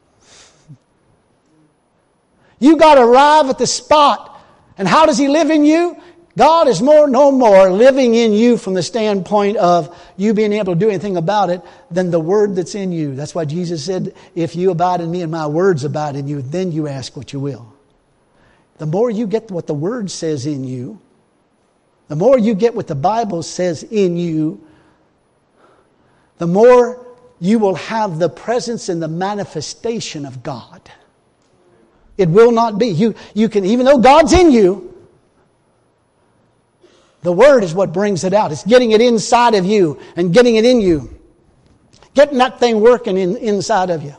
You got to arrive at the spot. And how does He live in you? God is more, no more living in you from the standpoint of you being able to do anything about it than the Word that's in you. That's why Jesus said, if you abide in me and my words abide in you, then you ask what you will. The more you get what the Word says in you, the more you get what the Bible says in you, the more you will have the presence and the manifestation of God. It will not be. You, you can, even though God's in you, the Word is what brings it out. It's getting it inside of you and getting it in you. Getting that thing working in, inside of you.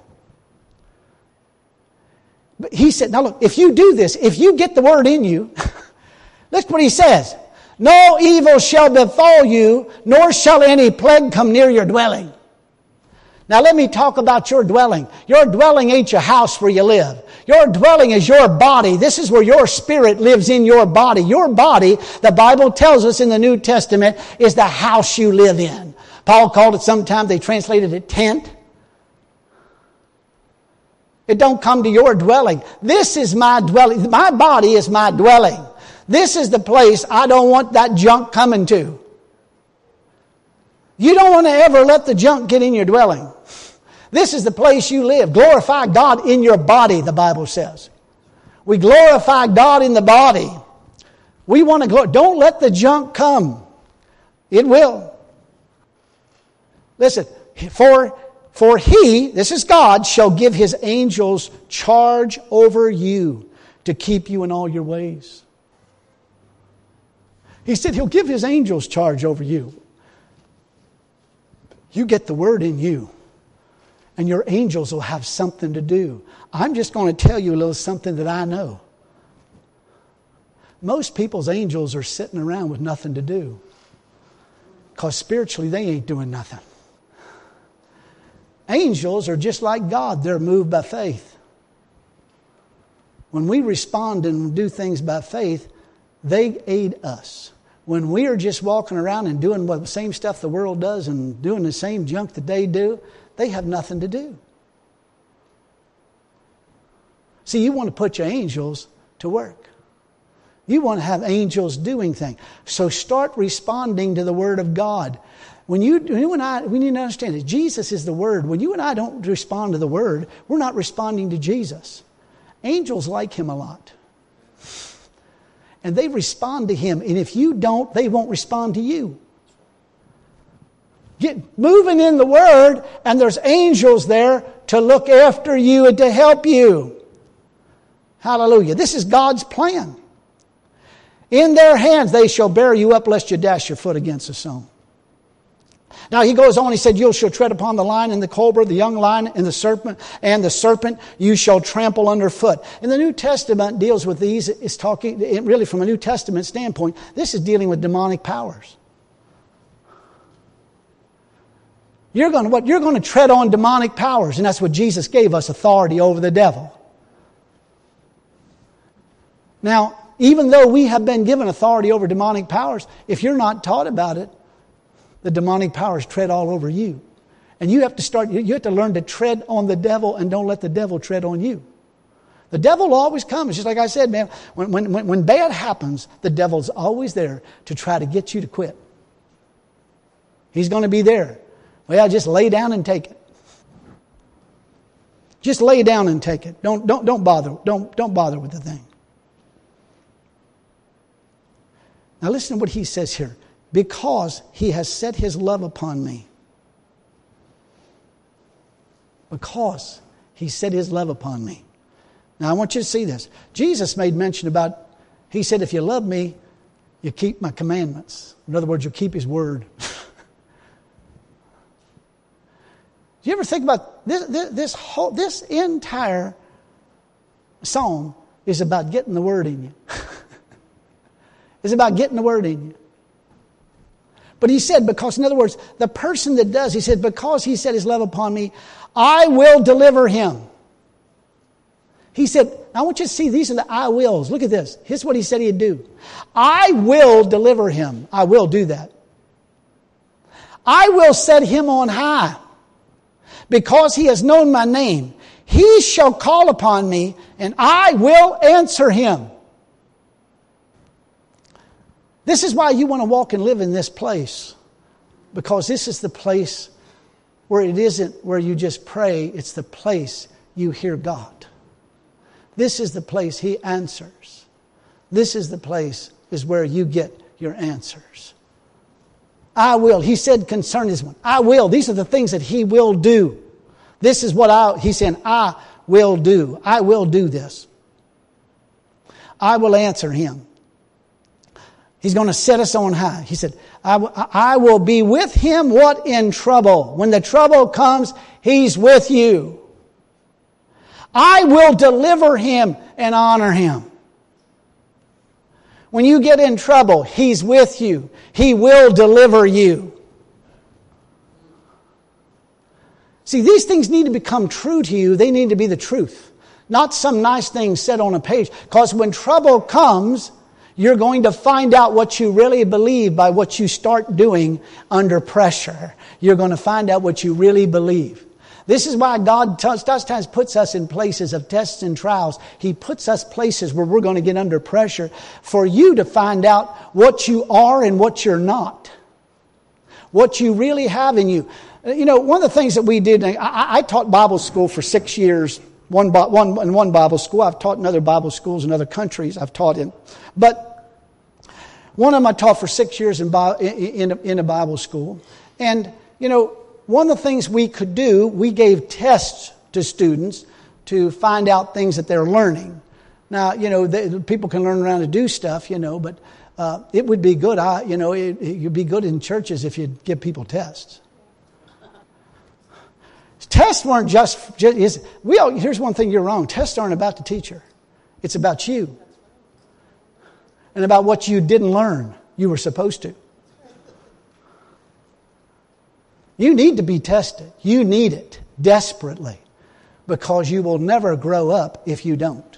But He said, now look, if you do this, if you get the Word in you, look what He says. No evil shall befall you, nor shall any plague come near your dwelling. Now let me talk about your dwelling. Your dwelling ain't your house where you live. Your dwelling is your body. This is where your spirit lives in your body. Your body, the Bible tells us in the New Testament, is the house you live in. Paul called it, sometimes they translated it tent. It don't come to your dwelling. This is my dwelling. My body is my dwelling. This is the place I don't want that junk coming to. You don't want to ever let the junk get in your dwelling. This is the place you live. Glorify God in your body, the Bible says. We glorify God in the body. We want to glor- Don't let the junk come. It will. Listen, for, for He, this is God, shall give His angels charge over you to keep you in all your ways. He said He'll give His angels charge over you. You get the Word in you, and your angels will have something to do. I'm just going to tell you a little something that I know. Most people's angels are sitting around with nothing to do, because spiritually they ain't doing nothing. Angels are just like God. They're moved by faith. When we respond and do things by faith, they aid us. When we are just walking around and doing the same stuff the world does and doing the same junk that they do, they have nothing to do. See, you want to put your angels to work. You want to have angels doing things. So start responding to the Word of God. When you, when you and I, we need to understand that Jesus is the Word. When you and I don't respond to the Word, we're not responding to Jesus. Angels like Him a lot. And they respond to Him. And if you don't, they won't respond to you. Get moving in the Word, and there's angels there to look after you and to help you. Hallelujah. This is God's plan. In their hands they shall bear you up, lest you dash your foot against a stone. Now he goes on, he said, you shall tread upon the lion and the cobra, the young lion and the serpent, and the serpent you shall trample underfoot. And the New Testament deals with these, is talking, really from a New Testament standpoint, this is dealing with demonic powers. You're going to what? You're going to tread on demonic powers, and that's what Jesus gave us, authority over the devil. Now, even though we have been given authority over demonic powers, if you're not taught about it, the demonic powers tread all over you. And you have to start, you have to learn to tread on the devil and don't let the devil tread on you. The devil will always come. It's just like I said, man, when, when, when bad happens, the devil's always there to try to get you to quit. He's going to be there. Well, just lay down and take it. Just lay down and take it. Don't, don't, don't bother. Don't, don't bother with the thing. Now listen to what he says here. Because He has set His love upon me. Because He set His love upon me. Now I want you to see this. Jesus made mention about, He said, if you love me, you keep my commandments. In other words, you keep His word. Do you ever think about this, this, this whole, this entire psalm is about getting the word in you. It's about getting the word in you. But he said, because, in other words, the person that does, he said, because He set His love upon me, I will deliver him. He said, I want you to see, these are the I wills. Look at this. Here's what He said He'd do. I will deliver him. I will do that. I will set him on high. Because he has known my name, he shall call upon me, and I will answer him. This is why you want to walk and live in this place. Because this is the place where it isn't where you just pray. It's the place you hear God. This is the place He answers. This is the place is where you get your answers. I will. He said concerning this one, I will. These are the things that He will do. This is what I, He's saying, I will do. I will do this. I will answer him. He's going to set us on high. He said, I, w- I will be with him, what? In trouble. When the trouble comes, He's with you. I will deliver him and honor him. When you get in trouble, He's with you. He will deliver you. See, these things need to become true to you. They need to be the truth. Not some nice thing said on a page. Because when trouble comes, you're going to find out what you really believe by what you start doing under pressure. You're going to find out what you really believe. This is why God sometimes puts us in places of tests and trials. He puts us places where we're going to get under pressure for you to find out what you are and what you're not. What you really have in you. You know, one of the things that we did, I, I taught Bible school for six years One, one, in one Bible school. I've taught in other Bible schools in other countries. I've taught in. But one of them I taught for six years in, in, in a Bible school. And, you know, one of the things we could do, we gave tests to students to find out things that they're learning. Now, you know, they, people can learn around to do stuff, you know, but uh, it would be good, I, you know, it, you'd be good in churches if you'd give people tests. Tests weren't just, just is, we all, here's one thing you're wrong. Tests aren't about the teacher. It's about you. And about what you didn't learn you were supposed to. You need to be tested. You need it desperately. Because you will never grow up if you don't.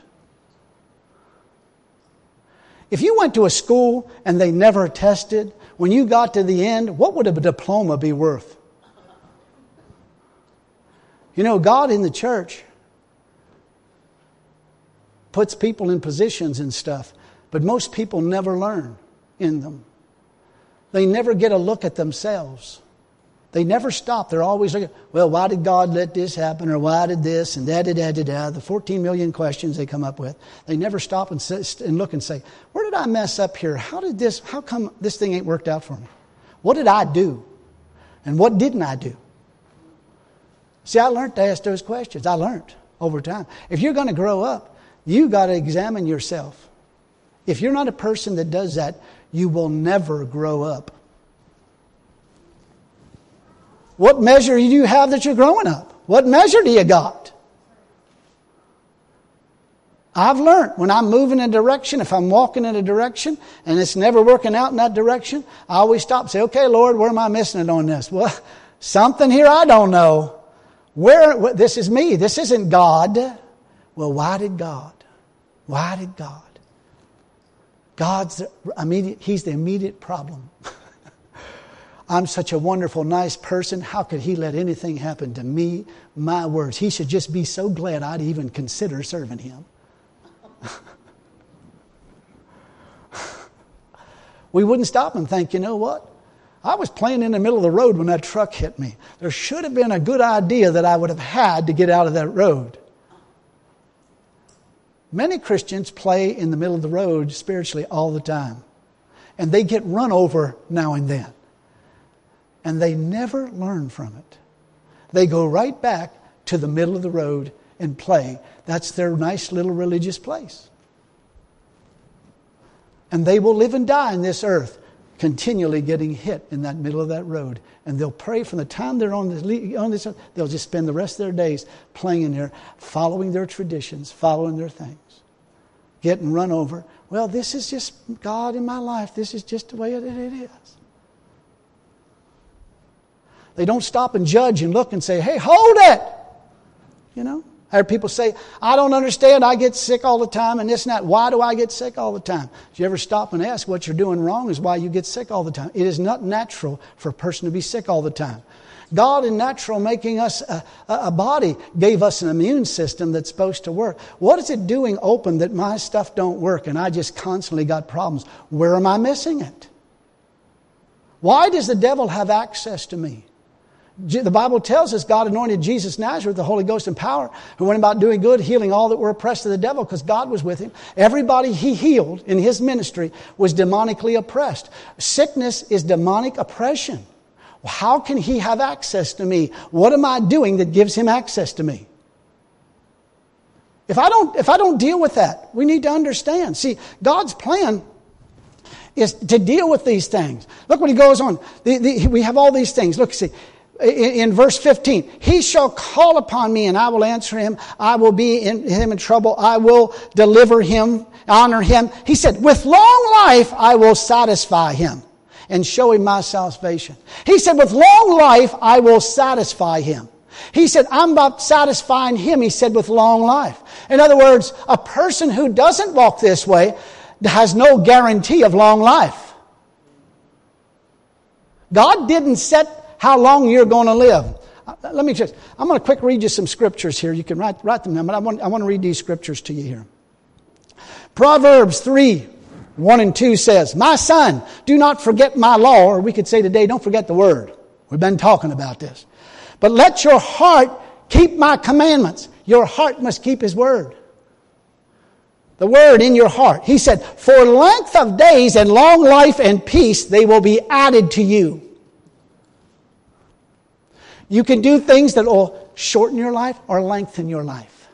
If you went to a school and they never tested, when you got to the end, what would a diploma be worth? You know, God in the church puts people in positions and stuff, but most people never learn in them. They never get a look at themselves. They never stop. They're always looking, well, why did God let this happen? Or why did this? And da da da da da. The fourteen million questions they come up with. They never stop and, sit and look and say, where did I mess up here? How did this, how come this thing ain't worked out for me? What did I do? And what didn't I do? See, I learned to ask those questions. I learned over time. If you're going to grow up, you got to examine yourself. If you're not a person that does that, you will never grow up. What measure do you have that you're growing up? What measure do you got? I've learned when I'm moving in a direction, if I'm walking in a direction and it's never working out in that direction, I always stop and say, okay, Lord, where am I missing it on this? Well, something here I don't know. Where, this is me. This isn't God. Well, why did God? Why did God? God's the immediate, He's the immediate problem. I'm such a wonderful, nice person. How could He let anything happen to me? My words. He should just be so glad I'd even consider serving Him. We wouldn't stop and think, you know what? I was playing in the middle of the road when that truck hit me. There should have been a good idea that I would have had to get out of that road. Many Christians play in the middle of the road spiritually all the time. And they get run over now and then. And they never learn from it. They go right back to the middle of the road and play. That's their nice little religious place. And they will live and die in this earth, continually getting hit in that middle of that road. And they'll pray from the time they're on this, on this earth, they'll just spend the rest of their days playing in there, following their traditions, following their things. Getting run over. Well, this is just God in my life. This is just the way it, it is. They don't stop and judge and look and say, hey, hold it! You know? I heard people say, I don't understand. I get sick all the time and this and that. Why do I get sick all the time? Do you ever stop and ask what you're doing wrong is why you get sick all the time? It is not natural for a person to be sick all the time. God in natural making us a, a body gave us an immune system that's supposed to work. What is it doing open that my stuff don't work and I just constantly got problems? Where am I missing it? Why does the devil have access to me? The Bible tells us God anointed Jesus Nazareth, the Holy Ghost and power, who went about doing good, healing all that were oppressed of the devil because God was with him. Everybody he healed in his ministry was demonically oppressed. Sickness is demonic oppression. How can he have access to me? What am I doing that gives him access to me? If I don't, if I don't deal with that, we need to understand. See, God's plan is to deal with these things. Look what he goes on. The, the, we have all these things. Look, see. In, in verse fifteen, he shall call upon me and I will answer him. I will be in him in trouble. I will deliver him, honor him. He said, with long life I will satisfy him and show him my salvation. He said, with long life I will satisfy him. He said, I'm about satisfying him. He said, with long life. In other words, a person who doesn't walk this way has no guarantee of long life. God didn't set how long you're going to live. Let me just, I'm going to quick read you some scriptures here. You can write, write them down, but I want, I want to read these scriptures to you here. Proverbs three, one and two says, my son, do not forget my law, or we could say today, don't forget the word. We've been talking about this. But let your heart keep my commandments. Your heart must keep His word. The word in your heart. He said, for length of days and long life and peace, they will be added to you. You can do things that will shorten your life or lengthen your life.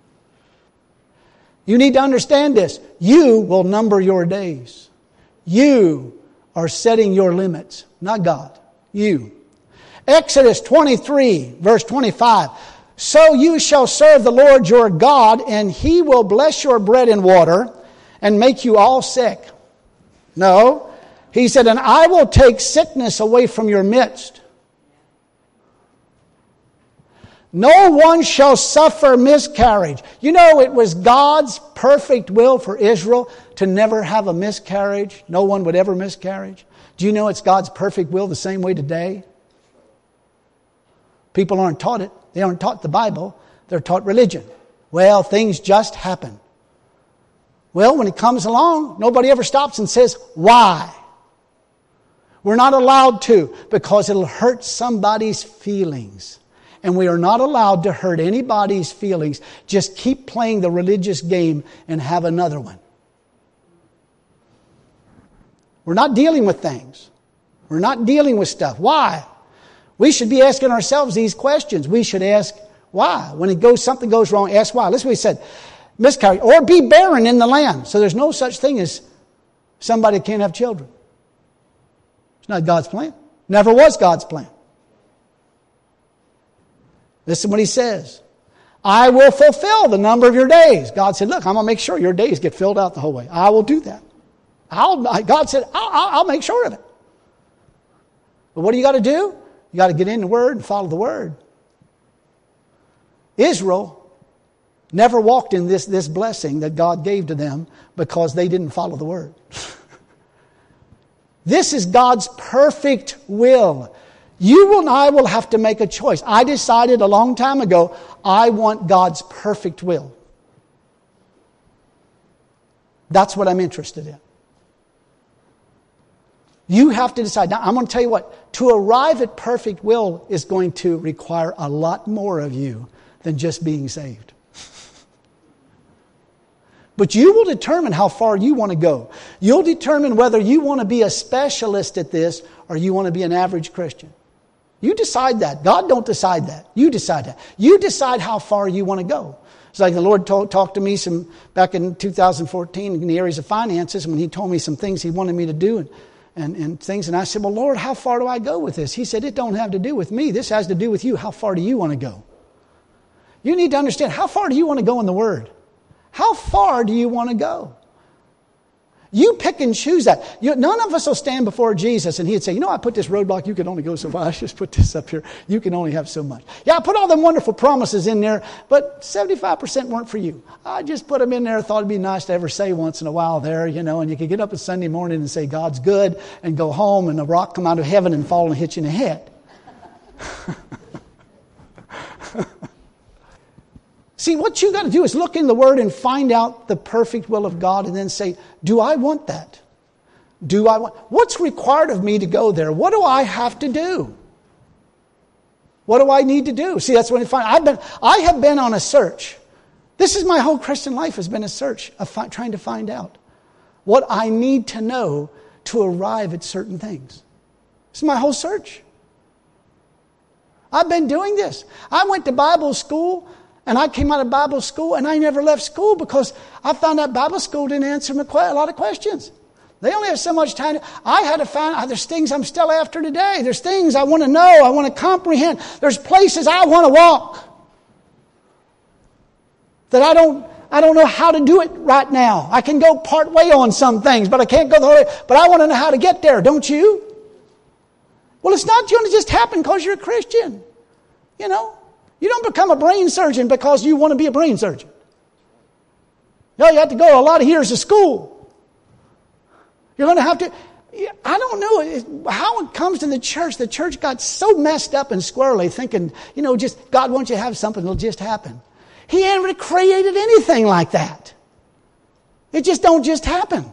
You need to understand this. You will number your days. You are setting your limits, not God. You. Exodus twenty-three, verse twenty-five. So you shall serve the Lord your God, and He will bless your bread and water and make you all sick. No. He said, and I will take sickness away from your midst. No one shall suffer miscarriage. You know, it was God's perfect will for Israel to never have a miscarriage. No one would ever miscarriage. Do you know it's God's perfect will the same way today? People aren't taught it. They aren't taught the Bible. They're taught religion. Well, things just happen. Well, when it comes along, nobody ever stops and says, why? We're not allowed to, because it'll hurt somebody's feelings. And we are not allowed to hurt anybody's feelings. Just keep playing the religious game and have another one. We're not dealing with things. We're not dealing with stuff. Why? We should be asking ourselves these questions. We should ask why. When it goes, something goes wrong, ask why. Listen what he said. Miscarriage. Or be barren in the land. So there's no such thing as somebody can't have children. It's not God's plan. Never was God's plan. Listen what he says. I will fulfill the number of your days. God said, look, I'm going to make sure your days get filled out the whole way. I will do that. I'll, God said, I'll, I'll, I'll make sure of it. But what do you got to do? You got to get in the Word and follow the Word. Israel never walked in this, this blessing that God gave to them because they didn't follow the Word. This is God's perfect will. You and I will have to make a choice. I decided a long time ago, I want God's perfect will. That's what I'm interested in. You have to decide. Now, I'm going to tell you what. To arrive at perfect will is going to require a lot more of you than just being saved. But you will determine how far you want to go. You'll determine whether you want to be a specialist at this or you want to be an average Christian. You decide that. God don't decide that. You decide that. You decide how far you want to go. It's like the Lord told, talked to me some back in two thousand fourteen in the areas of finances when He told me some things He wanted me to do and, and, and things. And I said, well, Lord, how far do I go with this? He said, it don't have to do with me. This has to do with you. How far do you want to go? You need to understand, how far do you want to go in the Word? How far do you want to go? You pick and choose that. You, none of us will stand before Jesus and He'd say, you know, I put this roadblock, you can only go so far. I just put this up here. You can only have so much. Yeah, I put all them wonderful promises in there, but seventy-five percent weren't for you. I just put them in there, thought it'd be nice to ever say once in a while there, you know, and you could get up on Sunday morning and say, God's good, and go home and a rock come out of heaven and fall and hit you in the head. See, what you got to do is look in the Word and find out the perfect will of God and then say, do I want that? Do I want, what's required of me to go there? What do I have to do? What do I need to do? See, that's when you find, I've been, I have been on a search. This is my whole Christian life has been a search of fi- trying to find out what I need to know to arrive at certain things. This is my whole search. I've been doing this. I went to Bible school. And I came out of Bible school and I never left school because I found out Bible school didn't answer me a lot of questions. They only have so much time. I had to find, there's things I'm still after today. There's things I want to know. I want to comprehend. There's places I want to walk that I don't, I don't know how to do it right now. I can go part way on some things, but I can't go the whole way. But I want to know how to get there, don't you? Well, it's not going to just happen because you're a Christian. You know? You don't become a brain surgeon because you want to be a brain surgeon. No, you have to go a lot of years of school. You're going to have to... I don't know how it comes to the church. The church got so messed up and squirrely thinking, you know, just God wants you to have something, it'll just happen. He ain't created anything like that. It just don't just happen.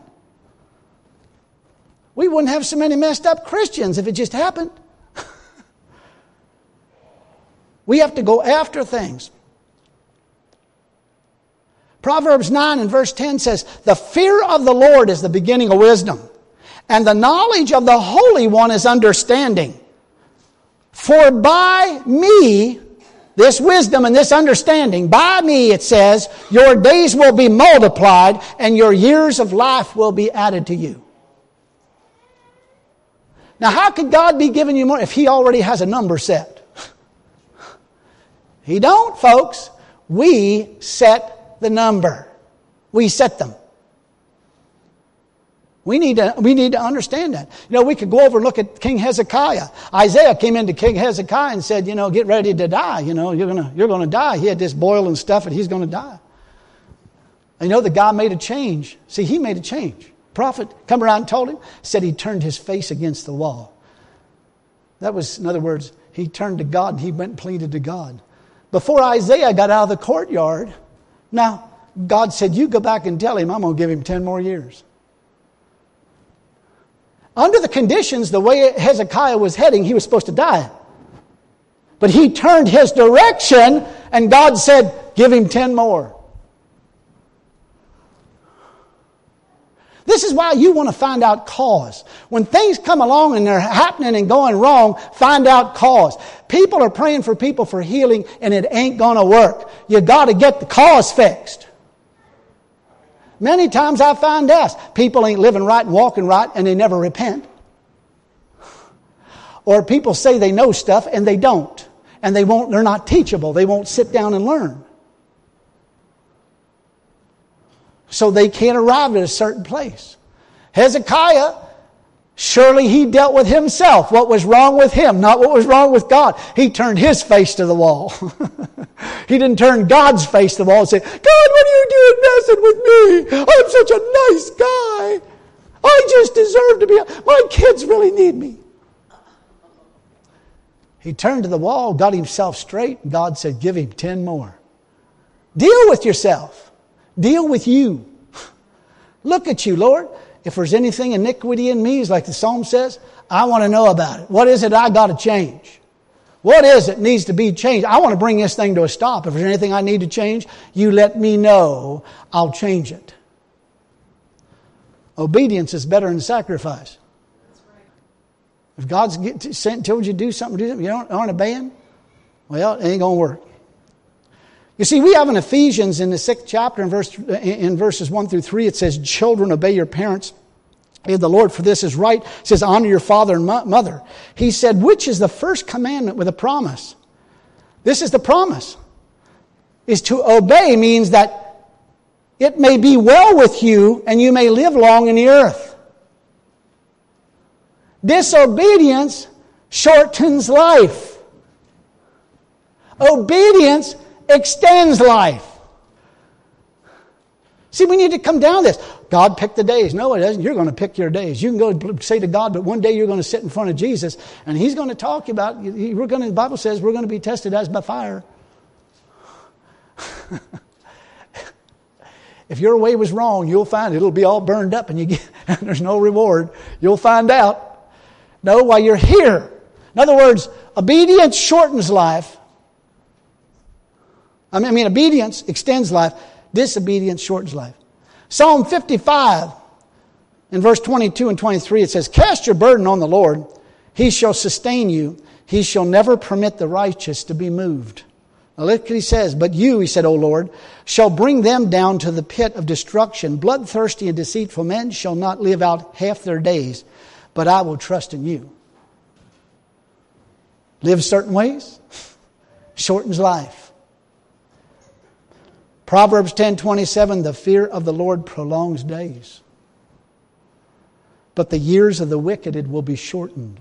We wouldn't have so many messed up Christians if it just happened. We have to go after things. Proverbs nine and verse ten says, the fear of the Lord is the beginning of wisdom, and the knowledge of the Holy One is understanding. For by me, this wisdom and this understanding, by me, it says, your days will be multiplied and your years of life will be added to you. Now, how could God be giving you more if He already has a number set? He don't, folks. We set the number. We set them. We need to, we need to understand that. You know, we could go over and look at King Hezekiah. Isaiah came into King Hezekiah and said, you know, get ready to die. You know, you're going to, you're going to die. He had this boiling stuff and he's going to die. And you know, the guy made a change. See, he made a change. Prophet come around and told him, said he turned his face against the wall. That was, in other words, he turned to God and he went and pleaded to God. Before Isaiah got out of the courtyard, now, God said, you go back and tell him I'm going to give him ten more years. Under the conditions, the way Hezekiah was heading, he was supposed to die. But he turned his direction and God said, give him ten more. This is why you want to find out cause. When things come along and they're happening and going wrong, find out cause. People are praying for people for healing and it ain't going to work. You got to get the cause fixed. Many times I find this. People ain't living right and walking right and they never repent. Or people say they know stuff and they don't. And they won't, they're not teachable. They won't sit down and learn. So they can't arrive at a certain place. Hezekiah, surely he dealt with himself. What was wrong with him, not what was wrong with God. He turned his face to the wall. He didn't turn God's face to the wall and say, God, what are you doing messing with me? I'm such a nice guy. I just deserve to be, my kids really need me. He turned to the wall, got himself straight, and God said, give him ten more. Deal with yourself. Deal with you. Look at you, Lord. If there's anything iniquity in me, like the Psalm says, I want to know about it. What is it I got to change? What is it needs to be changed? I want to bring this thing to a stop. If there's anything I need to change, you let me know. I'll change it. Obedience is better than sacrifice. If God's get, sent, told you to do something, do something, you don't, aren't obeying, well, it ain't going to work. You see, we have in Ephesians in the sixth chapter in, verse, in verses one through three, it says, children, obey your parents in the Lord, for this is right. It says, honor your father and mother. He said, which is the first commandment with a promise? This is the promise. Is to obey means that it may be well with you and you may live long in the earth. Disobedience shortens life. Obedience extends life. See, we need to come down this. God picked the days. No, it doesn't. You're going to pick your days. You can go say to God, but one day you're going to sit in front of Jesus and He's going to talk about, we're going to, the Bible says we're going to be tested as by fire. If your way was wrong, you'll find it. It'll be all burned up and you get, and there's no reward. You'll find out. No, while you're here. In other words, obedience shortens life. I mean, I mean, obedience extends life. Disobedience shortens life. Psalm fifty-five, in verse twenty-two and twenty-three, it says, cast your burden on the Lord. He shall sustain you. He shall never permit the righteous to be moved. Now look what he says. But you, he said, O Lord, shall bring them down to the pit of destruction. Bloodthirsty and deceitful men shall not live out half their days. But I will trust in you. Live certain ways. Shortens life. Proverbs ten twenty-seven, the fear of the Lord prolongs days, but the years of the wicked will be shortened.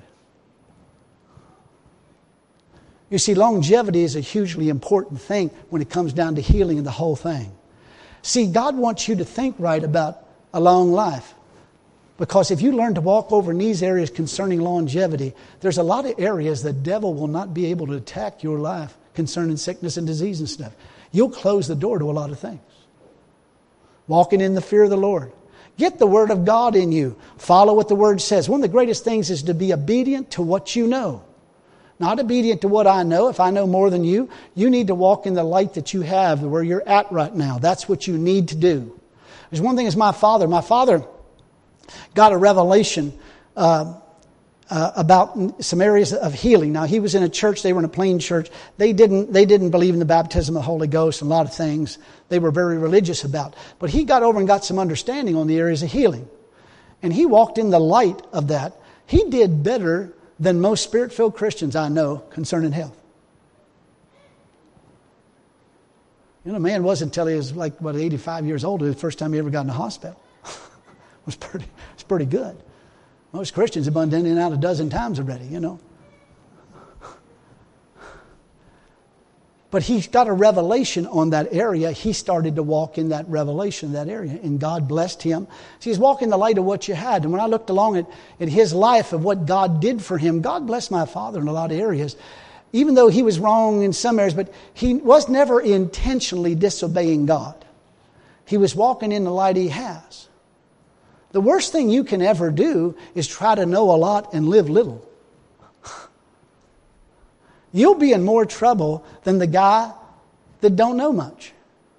You see, longevity is a hugely important thing when it comes down to healing and the whole thing. See, God wants you to think right about a long life. Because if you learn to walk over in these areas concerning longevity, there's a lot of areas the devil will not be able to attack your life concerning sickness and disease and stuff. You'll close the door to a lot of things. Walking in the fear of the Lord. Get the Word of God in you. Follow what the Word says. One of the greatest things is to be obedient to what you know. not obedient to what I know. If I know more than you, you need to walk in the light that you have where you're at right now. That's what you need to do. There's one thing is my father. My father got a revelation uh, uh, about some areas of healing. Now, he was in a church. They were in a plain church. They didn't, they didn't believe in the baptism of the Holy Ghost and a lot of things they were very religious about. But he got over and got some understanding on the areas of healing. And he walked in the light of that. He did better than most Spirit-filled Christians I know concerning health. You know, the man wasn't until he was like, what, eighty-five years old, the first time he ever got in the hospital. It was pretty, it was pretty good. Most Christians have been in and out a dozen times already, you know. But he got a revelation on that area. He started to walk in that revelation, that area, and God blessed him. So he's walking the light of what you had. And when I looked along at, at his life of what God did for him, God blessed my father in a lot of areas. Even though he was wrong in some areas, but he was never intentionally disobeying God. He was walking in the light he has. The worst thing you can ever do is try to know a lot and live little. You'll be in more trouble than the guy that don't know much.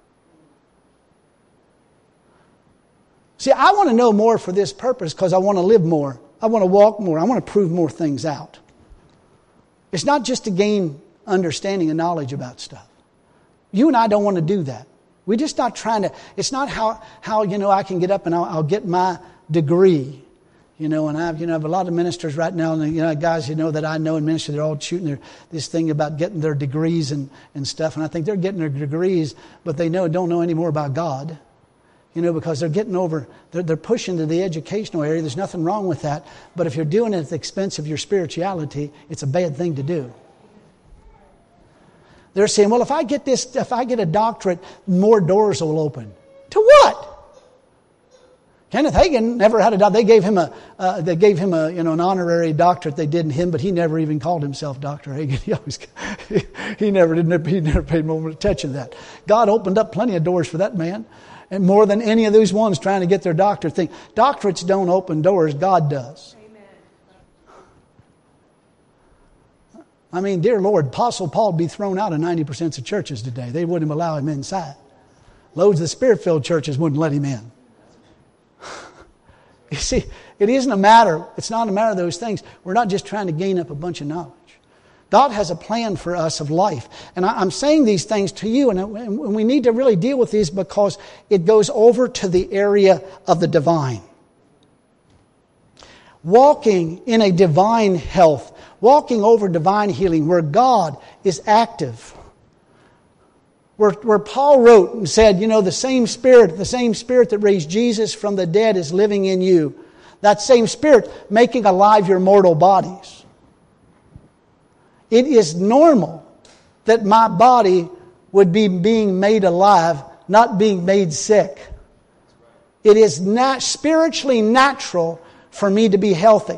See, I want to know more for this purpose because I want to live more. I want to walk more. I want to prove more things out. It's not just to gain understanding and knowledge about stuff. You and I don't want to do that. We're just not trying to, it's not how, how you know, I can get up and I'll, I'll get my degree. You know, and I've, you know, I have a lot of ministers right now, and, you know, guys, you know, that I know in ministry, they're all shooting their, this thing about getting their degrees and, and stuff. And I think they're getting their degrees, but they know, don't know any more about God. You know, because they're getting over, they're, they're pushing to the educational area. There's nothing wrong with that. But if you're doing it at the expense of your spirituality, it's a bad thing to do. They're saying, well, if I get this, if I get a doctorate, more doors will open. To what? Kenneth Hagin never had a doctorate. They gave him a, uh, they gave him a, you know, an honorary doctorate. They did in him, but he never even called himself Doctor Hagin. He always, he, he never did. He never paid more attention to that. God opened up plenty of doors for that man, and more than any of those ones trying to get their doctorate thing. Doctorates don't open doors. God does. Amen. I mean, dear Lord, Apostle Paul would be thrown out of ninety percent of churches today. They wouldn't allow him inside. Loads of Spirit-filled churches wouldn't let him in. You see, it isn't a matter, it's not a matter of those things. We're not just trying to gain up a bunch of knowledge. God has a plan for us of life. And I'm saying these things to you, and we need to really deal with these because it goes over to the area of the divine. Walking in a divine health, walking over divine healing where God is active. Where, where Paul wrote and said, you know, the same Spirit, the same Spirit that raised Jesus from the dead is living in you. That same Spirit making alive your mortal bodies. It is normal that my body would be being made alive, not being made sick. It is nat- spiritually natural for me to be healthy.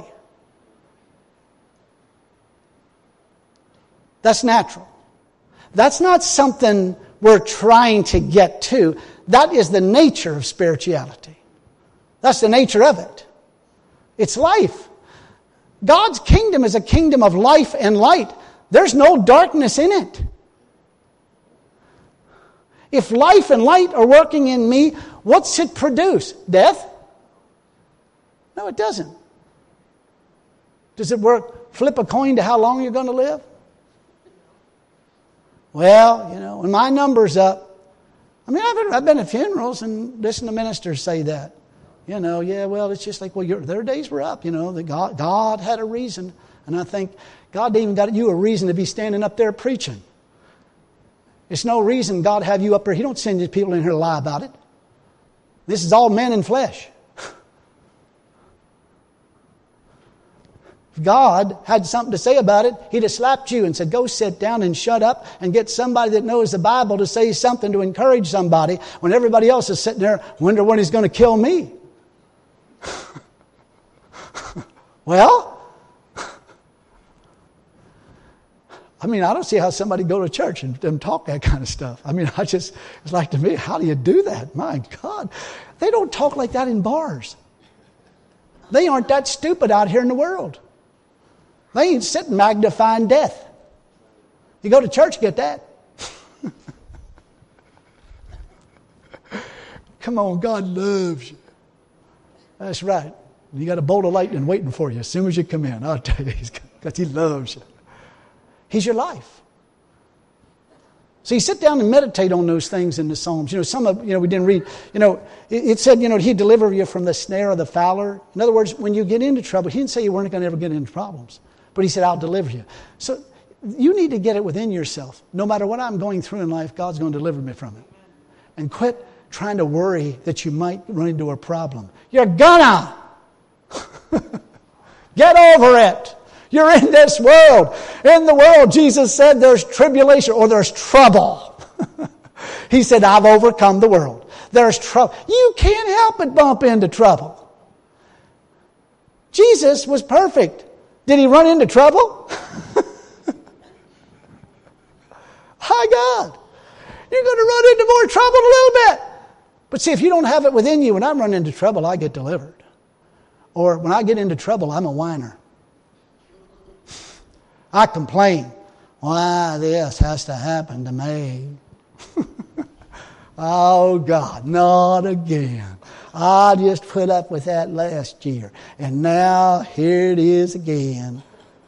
That's natural. That's not something we're trying to get to. That is the nature of spirituality. That's the nature of it. It's life. God's kingdom is a kingdom of life and light. There's no darkness in it. If life and light are working in me, what's it produce? Death? No, it doesn't. Does it work? Flip a coin to how long you're going to live? Well, you know, when my number's up, I mean, I've been, I've been at funerals and listened to ministers say that. You know, yeah, well, it's just like, well, your, their days were up, you know, that God, God had a reason. And I think God even got you a reason to be standing up there preaching. It's no reason God have you up there. He don't send you people in here to lie about it. This is all men in flesh. If God had something to say about it, He'd have slapped you and said, go sit down and shut up and get somebody that knows the Bible to say something to encourage somebody when everybody else is sitting there wondering when He's going to kill me. Well, I mean, I don't see how somebody go to church and, and talk that kind of stuff. I mean, I just, it's like to me, how do you do that? My God, they don't talk like that in bars. They aren't that stupid out here in the world. They ain't sitting magnifying death. You go to church, get that. Come on, God loves you. That's right. You got a bolt of lightning waiting for you as soon as you come in. I'll tell you, because He loves you. He's your life. So you sit down and meditate on those things in the Psalms. You know, some of, you know, we didn't read, you know, it, it said, you know, He'd deliver you from the snare of the fowler. In other words, when you get into trouble, He didn't say you weren't going to ever get into problems. But He said, I'll deliver you. So you need to get it within yourself. No matter what I'm going through in life, God's going to deliver me from it. And quit trying to worry that you might run into a problem. You're gonna. Get over it. You're in this world. In the world, Jesus said there's tribulation or there's trouble. He said, I've overcome the world. There's trouble. You can't help but bump into trouble. Jesus was perfect. Did He run into trouble? My God. You're going to run into more trouble a little bit. But see, if you don't have it within you, when I run into trouble, I get delivered. Or when I get into trouble, I'm a whiner. I complain. Why this has to happen to me? Oh God, not again. I just put up with that last year. And now here it is again.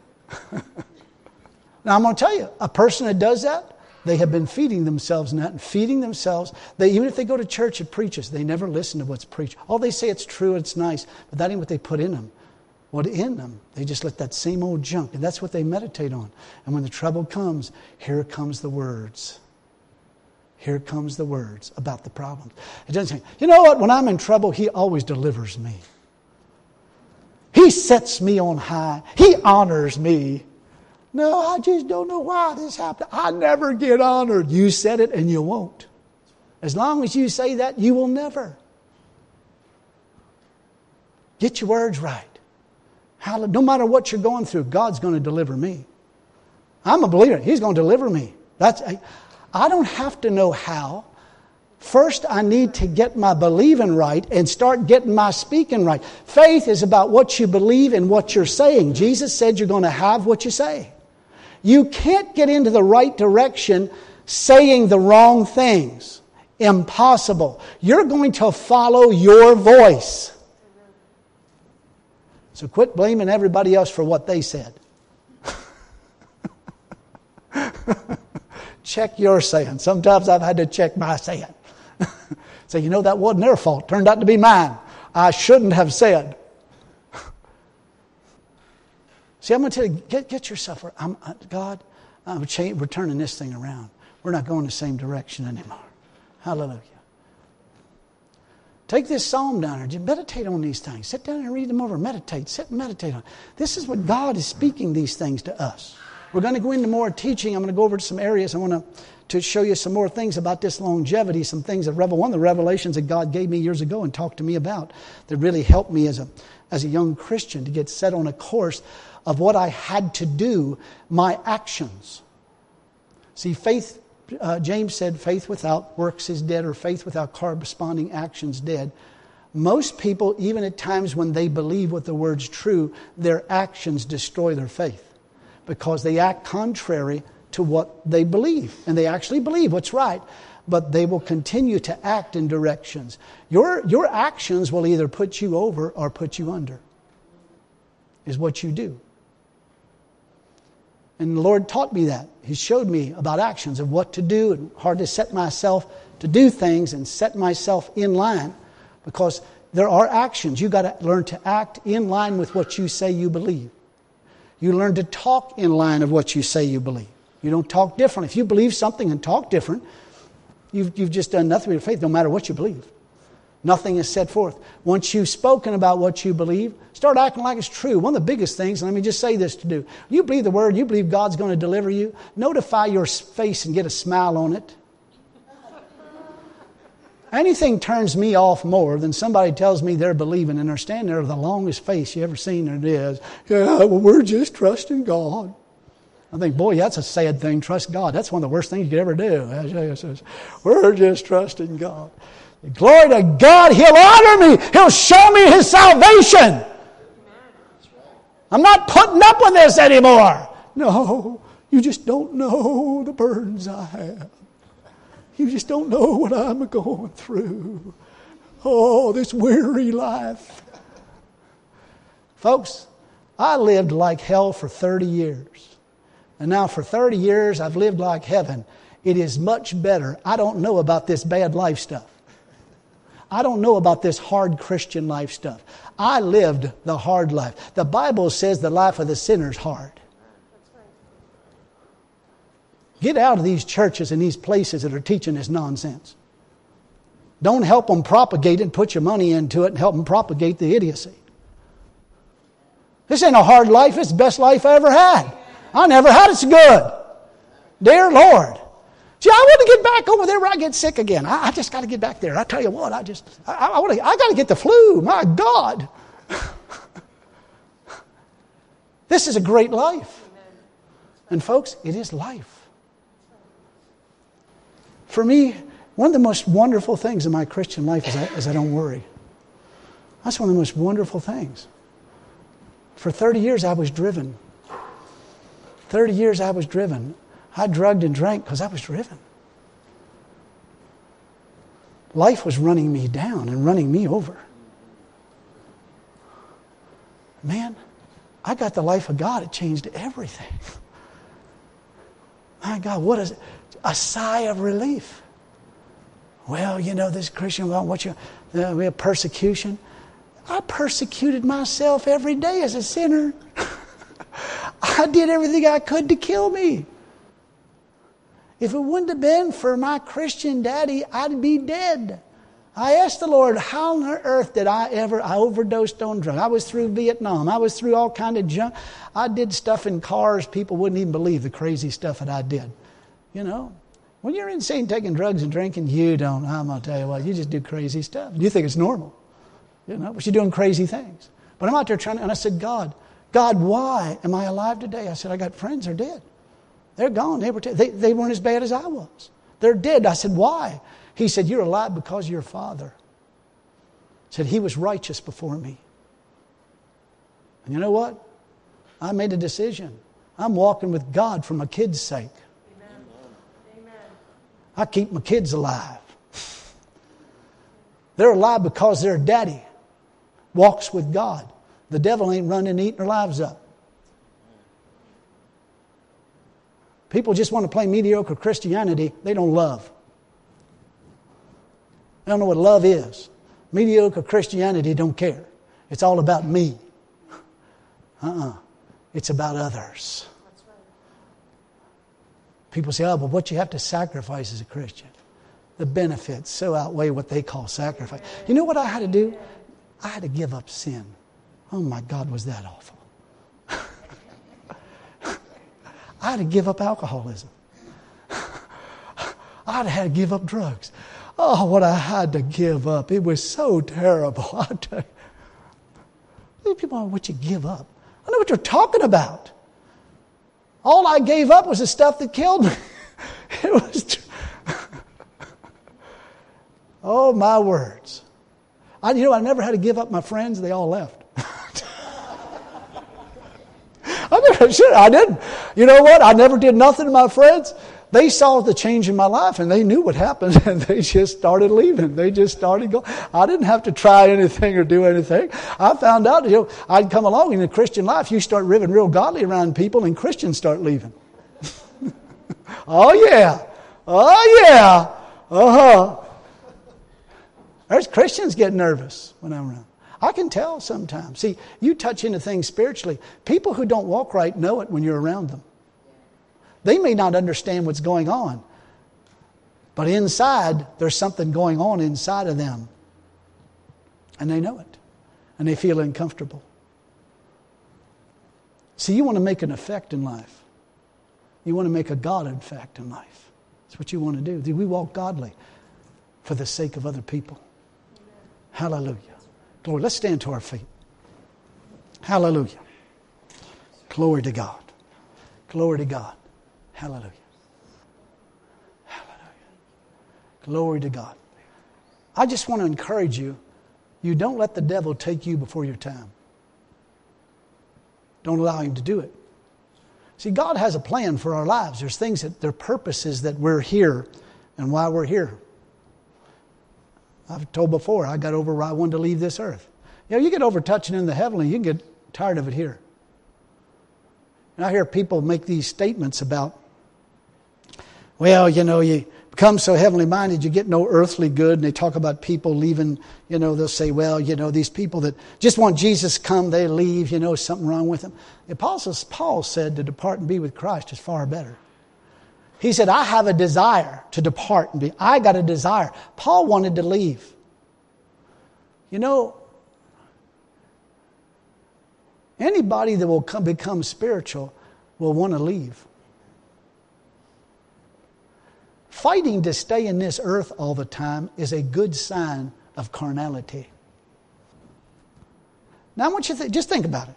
Now I'm going to tell you, a person that does that, they have been feeding themselves in that and feeding themselves. They, even if they go to church and preaches, they never listen to what's preached. All they say it's true, it's nice, but that ain't what they put in them. What in them? They just let that same old junk, and that's what they meditate on. And when the trouble comes, here comes the words. Here comes the words about the problems. It doesn't say, you know what? When I'm in trouble, He always delivers me. He sets me on high. He honors me. No, I just don't know why this happened. I never get honored. You said it and you won't. As long as you say that, you will never. Get your words right. No matter what you're going through, God's going to deliver me. I'm a believer. He's going to deliver me. That's. I don't have to know how. First, I need to get my believing right and start getting my speaking right. Faith is about what you believe and what you're saying. Jesus said you're going to have what you say. You can't get into the right direction saying the wrong things. Impossible. You're going to follow your voice. So quit blaming everybody else for what they said. Check your saying. Sometimes I've had to check my saying. Say, you know, that wasn't their fault. Turned out to be mine. I shouldn't have said. See, I'm going to tell you, get, get yourself, I'm, God, I'm change, we're turning this thing around. We're not going the same direction anymore. Hallelujah. Take this psalm down there. Meditate on these things. Sit down and read them over. Meditate. Sit and meditate on it. This is what God is speaking these things to us. We're going to go into more teaching. I'm going to go over to some areas. I want to, to show you some more things about this longevity, some things that revel, one of the revelations that God gave me years ago and talked to me about that really helped me as a, as a young Christian to get set on a course of what I had to do, my actions. See, faith, uh, James said, faith without works is dead, or faith without corresponding actions dead. Most people, even at times when they believe what the word's true, their actions destroy their faith because they act contrary to what they believe. And they actually believe what's right, but they will continue to act in directions. Your, your actions will either put you over or put you under, is what you do. And the Lord taught me that. He showed me about actions of what to do, and hard to set myself to do things and set myself in line, because there are actions. You've got to learn to act in line with what you say you believe. You learn to talk in line of what you say you believe. You don't talk different. If you believe something and talk different, you've, you've just done nothing with your faith, no matter what you believe. Nothing is set forth. Once you've spoken about what you believe, start acting like it's true. One of the biggest things, and let me just say this to do, you believe the word, you believe God's going to deliver you, notify your face and get a smile on it. Anything turns me off more than somebody tells me they're believing and they're standing there with the longest face you ever seen, and it is, yeah, well, we're just trusting God. I think, boy, that's a sad thing. Trust God. That's one of the worst things you could ever do. We're just trusting God. Glory to God. He'll honor me. He'll show me His salvation. I'm not putting up with this anymore. No, you just don't know the burdens I have. You just don't know what I'm going through. Oh, this weary life. Folks, I lived like hell for thirty years. And now for thirty years, I've lived like heaven. It is much better. I don't know about this bad life stuff. I don't know about this hard Christian life stuff. I lived the hard life. The Bible says the life of the sinner is hard. Get out of these churches and these places that are teaching this nonsense. Don't help them propagate it and put your money into it and help them propagate the idiocy. This ain't a hard life. It's the best life I ever had. I never had it so good. Dear Lord. See, I want to get back over there where I get sick again. I, I just got to get back there. I tell you what, I just, I, I, want to, I got to get the flu. My God. This is a great life. And folks, it is life. For me, one of the most wonderful things in my Christian life is I, is I don't worry. That's one of the most wonderful things. For thirty years I was driven. thirty years I was driven. I drugged and drank because I was driven. Life was running me down and running me over. Man, I got the life of God. It changed everything. My God, what is it? A sigh of relief. Well, you know, this Christian, well, what you, uh, we have persecution. I persecuted myself every day as a sinner. I did everything I could to kill me. If it wouldn't have been for my Christian daddy, I'd be dead. I asked the Lord, how on earth did I ever, I overdosed on drugs. I was through Vietnam. I was through all kind of junk. I did stuff in cars. People wouldn't even believe the crazy stuff that I did. You know, when you're insane taking drugs and drinking, you don't, I'm going to tell you what, you just do crazy stuff. You think it's normal. You know, but you're doing crazy things. But I'm out there trying to, and I said, God, God, why am I alive today? I said, I got friends, they're dead. They're gone. They, were t- they, they weren't as bad as I was. They're dead. I said, why? He said, you're alive because of your father. He said, he was righteous before me. And you know what? I made a decision. I'm walking with God for my kids' sake. Amen. Amen. I keep my kids alive. They're alive because their daddy walks with God. The devil ain't running and eating their lives up. People just want to play mediocre Christianity. They don't love. They don't know what love is. Mediocre Christianity don't care. It's all about me. Uh-uh. It's about others. People say, oh, but what you have to sacrifice as a Christian. The benefits so outweigh what they call sacrifice. You know what I had to do? I had to give up sin. Oh my God, was that awful. I had to give up alcoholism. I had to give up drugs. Oh, what I had to give up. It was so terrible. I tell you. People, what you give up? I know what you're talking about. All I gave up was the stuff that killed me. It was. Oh, my words. I, you know, I never had to give up my friends. They all left. I never, sure, I didn't. You know what? I never did nothing to my friends. They saw the change in my life and they knew what happened and they just started leaving. They just started going. I didn't have to try anything or do anything. I found out, you know, I'd come along in the Christian life. You start living real godly around people and Christians start leaving. Oh, yeah. Oh, yeah. Uh-huh. There's Christians get nervous when I'm around. I can tell sometimes. See, you touch into things spiritually. People who don't walk right know it when you're around them. They may not understand what's going on. But inside, there's something going on inside of them. And they know it. And they feel uncomfortable. See, you want to make an effect in life. You want to make a God effect in life. That's what you want to do. We walk godly for the sake of other people. Hallelujah. Glory. Let's stand to our feet. Hallelujah. Glory to God. Glory to God. Hallelujah. Hallelujah. Glory to God. I just want to encourage you. You don't let the devil take you before your time. Don't allow Him to do it. See, God has a plan for our lives. There's things that, there are purposes that we're here and why we're here. I've told before, I got over why I wanted to leave this earth. You know, you get over touching in the heavenly, you can get tired of it here. And I hear people make these statements about, well, you know, you become so heavenly minded, you get no earthly good. And they talk about people leaving, you know, they'll say, well, you know, these people that just want Jesus to come, they leave, you know, something wrong with them. The Apostle Paul said to depart and be with Christ is far better. He said, I have a desire to depart and be. I got a desire. Paul wanted to leave. You know, anybody that will come, become spiritual will want to leave. Fighting to stay in this earth all the time is a good sign of carnality. Now I want you to th- just think about it.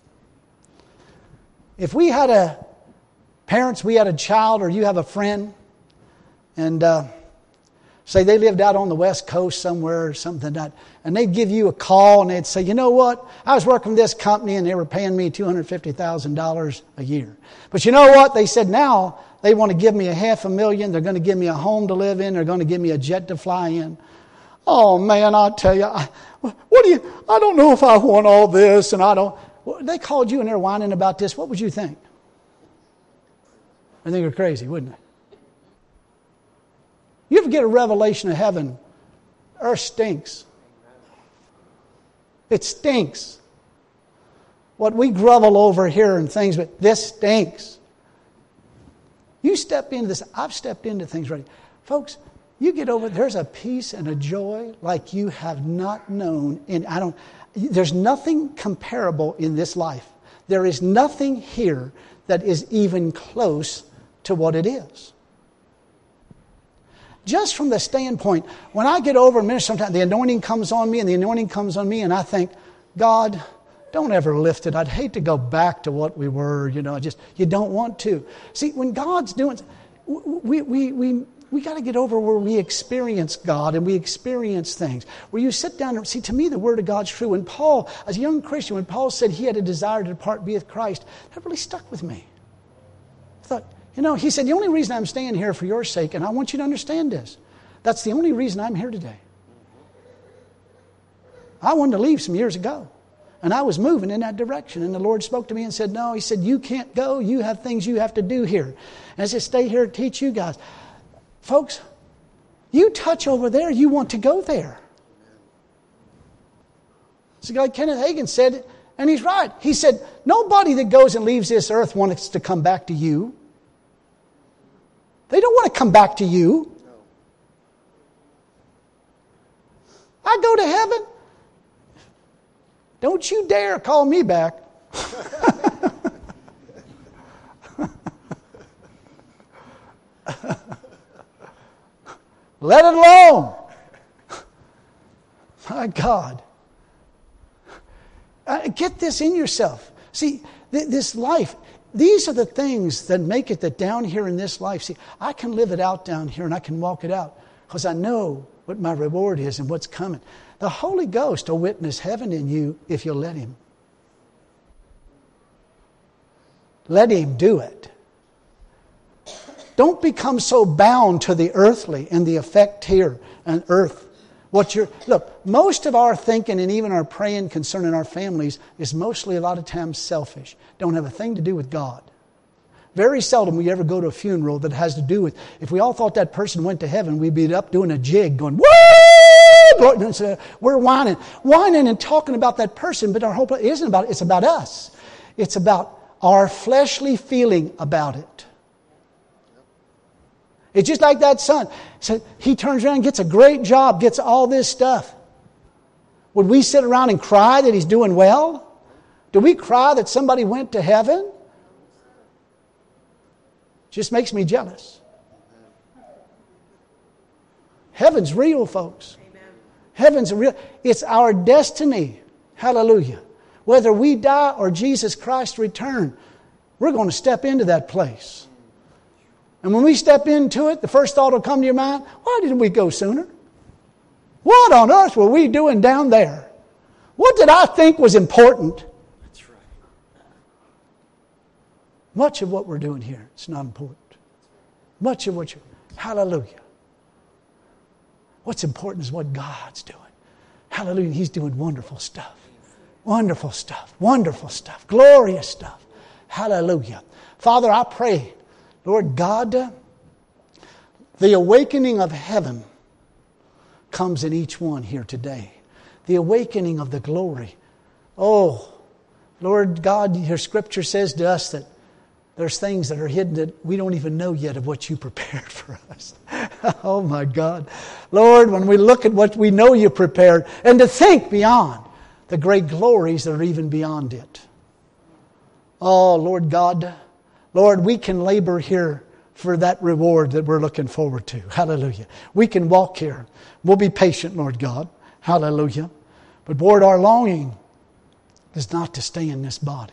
If we had a parents, we had a child, or you have a friend, and uh, say they lived out on the West Coast somewhere or something like that, and they'd give you a call and they'd say, you know what, I was working with this company and they were paying me two hundred fifty thousand dollars a year. But you know what, they said now they want to give me a half a million, they're going to give me a home to live in, they're going to give me a jet to fly in. Oh man, I tell you, I, what do you, I don't know if I want all this, and I don't, well, they called you and they're whining about this, what would you think? I think you're crazy, wouldn't it? You ever get a revelation of heaven? Earth stinks. It stinks. What we grovel over here and things, but this stinks. You step into this. I've stepped into things already. Folks, you get over, there's a peace and a joy like you have not known. And I don't, there's nothing comparable in this life. There is nothing here that is even close to what it is. Just from the standpoint, when I get over a minute, sometimes the anointing comes on me and the anointing comes on me and I think, God, don't ever lift it. I'd hate to go back to what we were, you know, just, you don't want to. See, when God's doing, we, we, we, we got to get over where we experience God and we experience things. Where you sit down and see, to me, the Word of God's true. When Paul, as a young Christian, when Paul said he had a desire to depart and be with Christ, that really stuck with me. I thought, you know, he said, the only reason I'm staying here for your sake, and I want you to understand this, that's the only reason I'm here today. I wanted to leave some years ago. And I was moving in that direction. And the Lord spoke to me and said, no, He said, you can't go. You have things you have to do here. And I said, stay here and teach you guys. Folks, you touch over there, you want to go there. So like Kenneth Hagin said, and he's right. He said, nobody that goes and leaves this earth wants to come back to you. They don't want to come back to you. I go to heaven. Don't you dare call me back. Let it alone. My God. Uh, get this in yourself. See, th- this life, these are the things that make it that down here in this life. See, I can live it out down here and I can walk it out because I know what my reward is and what's coming. The Holy Ghost will witness heaven in you if you'll let Him. Let Him do it. Don't become so bound to the earthly and the effect here on earth. What you're, look, most of our thinking and even our praying concerning our families is mostly a lot of times selfish. Don't have a thing to do with God. Very seldom we ever go to a funeral that has to do with, if we all thought that person went to heaven, we'd be up doing a jig going, woo! We're whining, whining and talking about that person, but our whole it isn't about it. It's about us. It's about our fleshly feeling about it. It's just like that son. So he turns around and gets a great job, gets all this stuff. Would we sit around and cry that he's doing well? Do we cry that somebody went to heaven? Just makes me jealous. Heaven's real, folks. Heaven's real. It's our destiny. Hallelujah. Whether we die or Jesus Christ return, we're going to step into that place. And when we step into it, the first thought will come to your mind, why didn't we go sooner? What on earth were we doing down there? What did I think was important? That's right. Much of what we're doing here, it's not important. Much of what you're, hallelujah. What's important is what God's doing. Hallelujah. He's doing wonderful stuff. Wonderful stuff. Wonderful stuff. Glorious stuff. Hallelujah. Father, I pray, Lord God, uh, the awakening of heaven comes in each one here today. The awakening of the glory. Oh, Lord God, your scripture says to us that there's things that are hidden that we don't even know yet of what you prepared for us. Oh my God. Lord, when we look at what we know you prepared, and to think beyond the great glories that are even beyond it. Oh, Lord God, Lord, we can labor here for that reward that we're looking forward to. Hallelujah. We can walk here. We'll be patient, Lord God. Hallelujah. But Lord, our longing is not to stay in this body.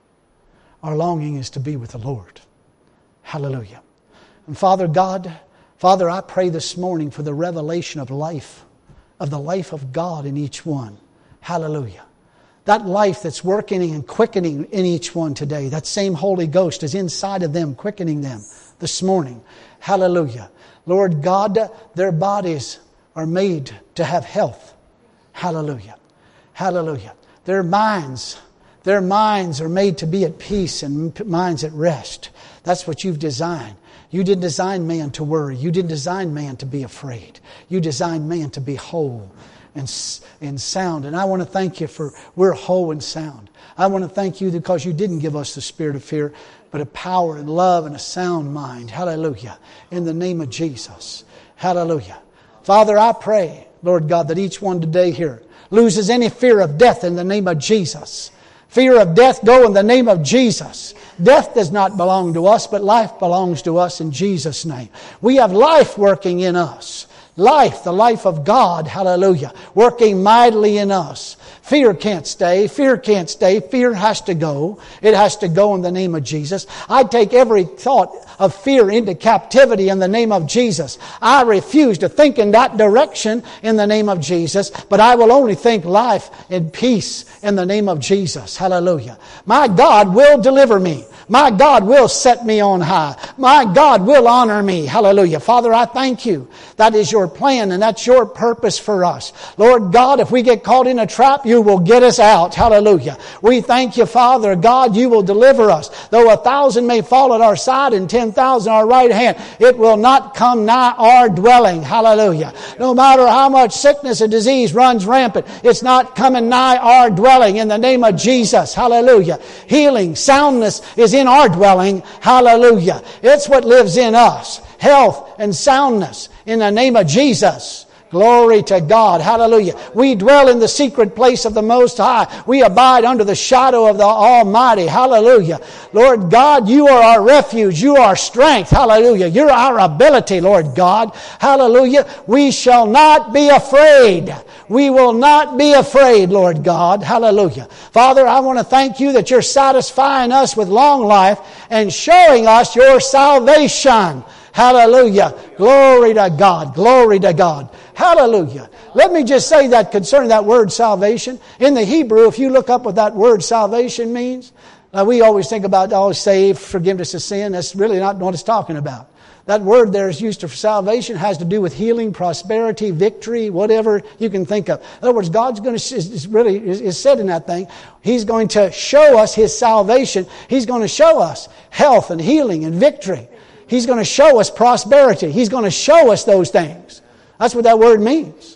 Our longing is to be with the Lord. Hallelujah. And Father God, Father, I pray this morning for the revelation of life, of the life of God in each one. Hallelujah. That life that's working and quickening in each one today, that same Holy Ghost is inside of them, quickening them this morning. Hallelujah. Lord God, their bodies are made to have health. Hallelujah. Hallelujah. Their minds, their minds are made to be at peace and minds at rest. That's what you've designed. You didn't design man to worry. You didn't design man to be afraid. You designed man to be whole and, and sound. And I want to thank you for we're whole and sound. I want to thank you because you didn't give us the spirit of fear, but a power and love and a sound mind. Hallelujah. In the name of Jesus. Hallelujah. Father, I pray, Lord God, that each one today here loses any fear of death in the name of Jesus. Fear of death, go in the name of Jesus. Death does not belong to us, but life belongs to us in Jesus' name. We have life working in us. Life, the life of God, hallelujah, working mightily in us. Fear can't stay. Fear can't stay. Fear has to go. It has to go in the name of Jesus. I take every thought of fear into captivity in the name of Jesus. I refuse to think in that direction in the name of Jesus, but I will only think life and peace in the name of Jesus. Hallelujah. My God will deliver me. My God will set me on high. My God will honor me. Hallelujah. Father, I thank you. That is your plan and that's your purpose for us. Lord God, if we get caught in a trap, you will get us out. Hallelujah. We thank you, Father God, you will deliver us. Though a thousand may fall at our side and ten thousand at our right hand, it will not come nigh our dwelling. Hallelujah. No matter how much sickness and disease runs rampant, it's not coming nigh our dwelling in the name of Jesus. Hallelujah. Healing, soundness is in our dwelling. Hallelujah. It's what lives in us. Health and soundness in the name of Jesus. Glory to God. Hallelujah. We dwell in the secret place of the Most High. We abide under the shadow of the Almighty. Hallelujah. Lord God, you are our refuge. You are our strength. Hallelujah. You're our ability, Lord God. Hallelujah. We shall not be afraid. We will not be afraid, Lord God. Hallelujah. Father, I want to thank you that you're satisfying us with long life and showing us your salvation. Hallelujah. Glory to God. Glory to God. Hallelujah. Let me just say that concerning that word salvation. In the Hebrew, if you look up what that word salvation means, uh, we always think about, oh, saved, forgiveness of sin. That's really not what it's talking about. That word there is used for salvation, has to do with healing, prosperity, victory, whatever you can think of. In other words, God's going to, is really, is said in that thing, He's going to show us His salvation. He's going to show us health and healing and victory. He's going to show us prosperity. He's going to show us those things. That's what that word means.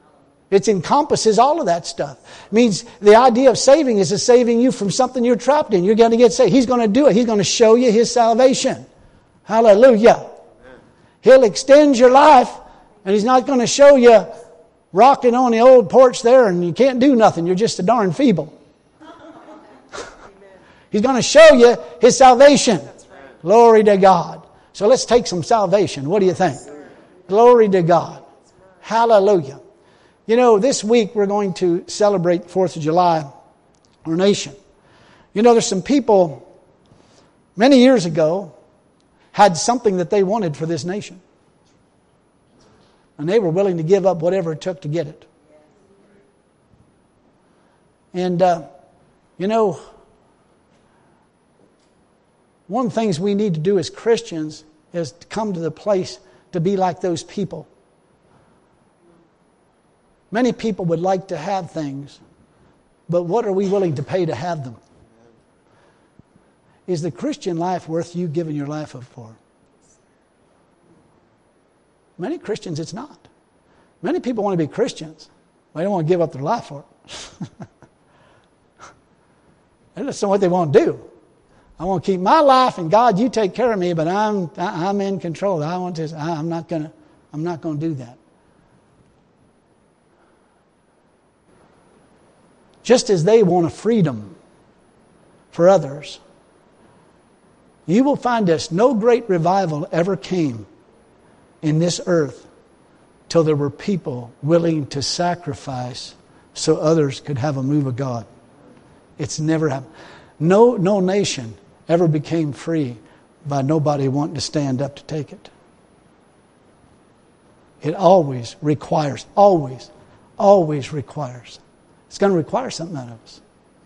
It encompasses all of that stuff. It means the idea of saving is to saving you from something you're trapped in. You're going to get saved. He's going to do it. He's going to show you His salvation. Hallelujah. He'll extend your life, and He's not going to show you rocking on the old porch there and you can't do nothing. You're just a darn feeble. He's going to show you His salvation. Glory to God. So let's take some salvation. What do you think? Glory to God. Hallelujah. You know, this week we're going to celebrate fourth of July, our nation. You know, there's some people many years ago had something that they wanted for this nation. And they were willing to give up whatever it took to get it. And, uh, you know, One of the things we need to do as Christians is to come to the place to be like those people. Many people would like to have things, but what are we willing to pay to have them? Is the Christian life worth you giving your life up for? Many Christians, it's not. Many people want to be Christians. They don't want to give up their life for it. That's not what they want to do. I want to keep my life, and God, you take care of me, but I'm I'm in control. I want to. I'm not gonna. I'm not going to do that. Just as they want a freedom for others, you will find this: no great revival ever came in this earth till there were people willing to sacrifice so others could have a move of God. It's never happened. No, no nation ever became free by nobody wanting to stand up to take it. It always requires, always, always requires. It's going to require something out of us.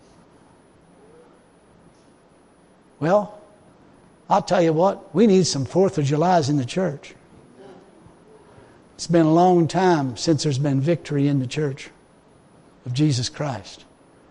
Well, I'll tell you what, we need some fourth of Julys in the church. It's been a long time since there's been victory in the church of Jesus Christ.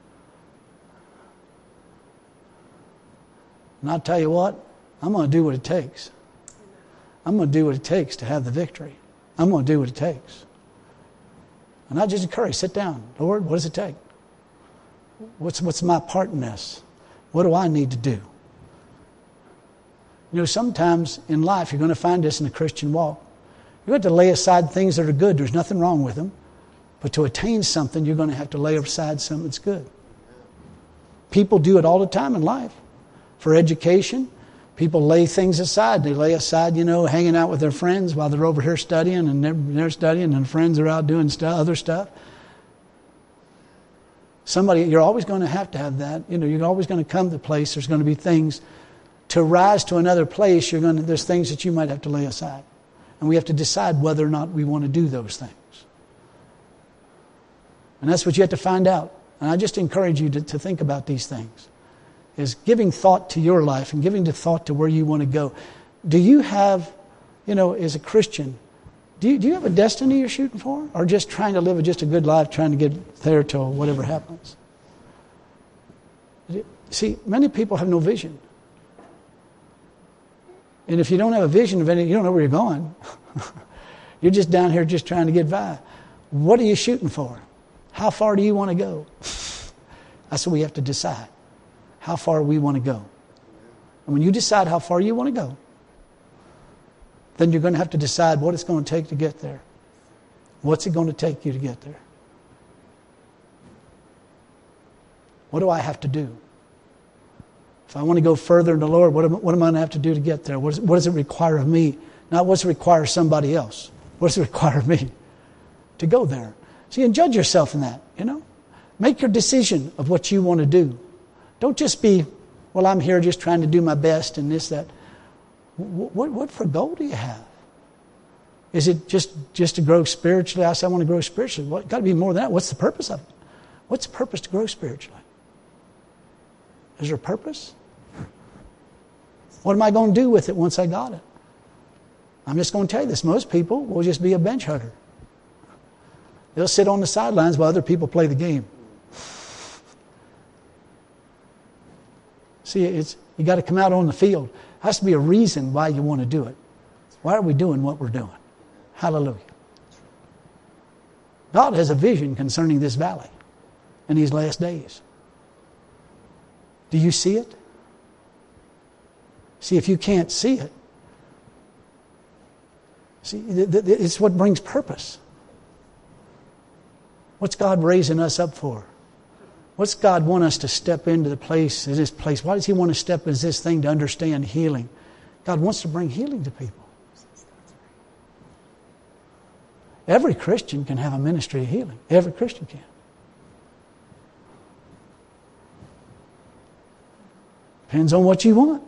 And I'll tell you what, I'm going to do what it takes. I'm going to do what it takes to have the victory. I'm going to do what it takes. And I just encourage, sit down. Lord, what does it take? What's, what's my part in this? What do I need to do? You know, sometimes in life you're going to find this in the Christian walk. You're going to have to lay aside things that are good. There's nothing wrong with them. But to attain something, you're going to have to lay aside something that's good. People do it all the time in life. For education, people lay things aside. They lay aside, you know, hanging out with their friends while they're over here studying, and they're, they're studying, and friends are out doing stuff, other stuff. Somebody, you're always going to have to have that. You know, you're always going to come to a place. There's going to be things to rise to another place. You're going to, there's things that you might have to lay aside, and we have to decide whether or not we want to do those things. And that's what you have to find out. And I just encourage you to, to think about these things. Is giving thought to your life and giving the thought to where you want to go. Do you have, you know, as a Christian, do you, do you have a destiny you're shooting for? Or just trying to live a, just a good life, trying to get there till whatever happens? See, many people have no vision. And if you don't have a vision of anything, you don't know where you're going. You're just down here just trying to get by. What are you shooting for? How far do you want to go? That's what we have to decide. How far we want to go. And when you decide how far you want to go, then you're going to have to decide what it's going to take to get there. What's it going to take you to get there? What do I have to do? If I want to go further in the Lord, what am, what am I going to have to do to get there? What, is, what does it require of me? Not what does it require of somebody else. What does it require of me to go there? See, and judge yourself in that, you know. Make your decision of what you want to do. Don't just be, well, I'm here just trying to do my best and this, that. What, what, what for goal do you have? Is it just, just to grow spiritually? I say I want to grow spiritually. Well, it's got to be more than that. What's the purpose of it? What's the purpose to grow spiritually? Is there a purpose? What am I going to do with it once I got it? I'm just going to tell you this. Most people will just be a bench hugger. They'll sit on the sidelines while other people play the game. See, it's you got to come out on the field. There has to be a reason why you want to do it. Why are we doing what we're doing? Hallelujah. God has a vision concerning this valley in these last days. Do you see it? See, if you can't see it, see, it's what brings purpose. What's God raising us up for? What's God want us to step into the place, in this place? Why does He want to step into this thing to understand healing? God wants to bring healing to people. Every Christian can have a ministry of healing. Every Christian can. Depends on what you want.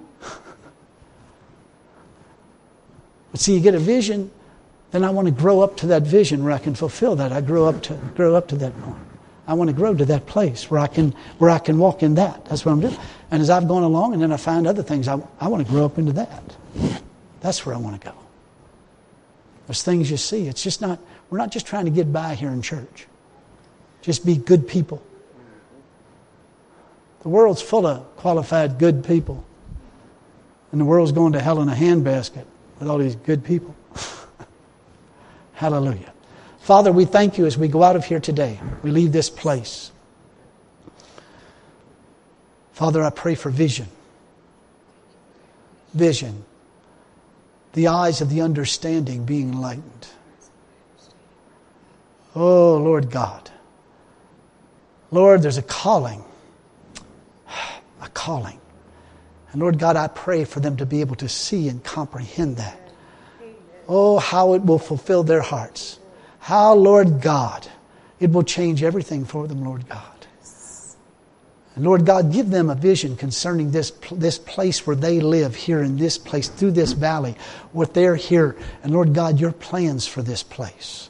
But see, you get a vision, then I want to grow up to that vision where I can fulfill that. I grow up to grow up to that point. I want to grow to that place where I can where I can walk in that. That's what I'm doing. And as I've gone along, and then I find other things, I, I want to grow up into that. That's where I want to go. There's things you see. It's just not, we're not just trying to get by here in church. Just be good people. The world's full of qualified good people. And the world's going to hell in a handbasket with all these good people. Hallelujah. Father, we thank you as we go out of here today. We leave this place. Father, I pray for vision. Vision. The eyes of the understanding being enlightened. Oh, Lord God. Lord, there's a calling. A calling. And Lord God, I pray for them to be able to see and comprehend that. Oh, how it will fulfill their hearts. How, Lord God, it will change everything for them, Lord God. And Lord God, give them a vision concerning this, this place where they live here in this place, through this valley, what they're here. And Lord God, your plans for this place.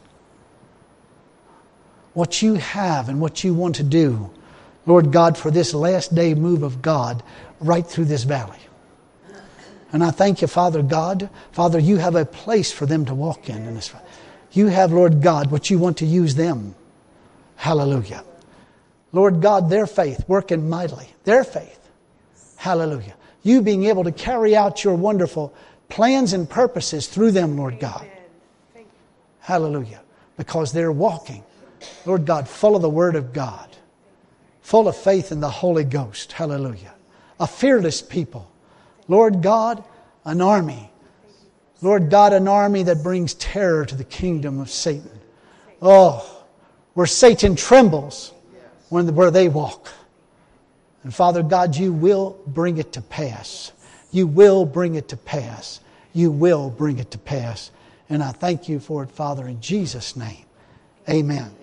What you have and what you want to do, Lord God, for this last day move of God right through this valley. And I thank you, Father God. Father, you have a place for them to walk in. in this. You have, Lord God, what you want to use them. Hallelujah. Lord God, their faith working mightily. Their faith. Hallelujah. You being able to carry out your wonderful plans and purposes through them, Lord God. Hallelujah. Because they're walking, Lord God, full of the Word of God. Full of faith in the Holy Ghost. Hallelujah. A fearless people. Lord God, an army. Lord God, an army that brings terror to the kingdom of Satan. Oh, where Satan trembles when where they walk. And Father God, you will bring it to pass. You will bring it to pass. You will bring it to pass. And I thank you for it, Father, in Jesus' name. Amen.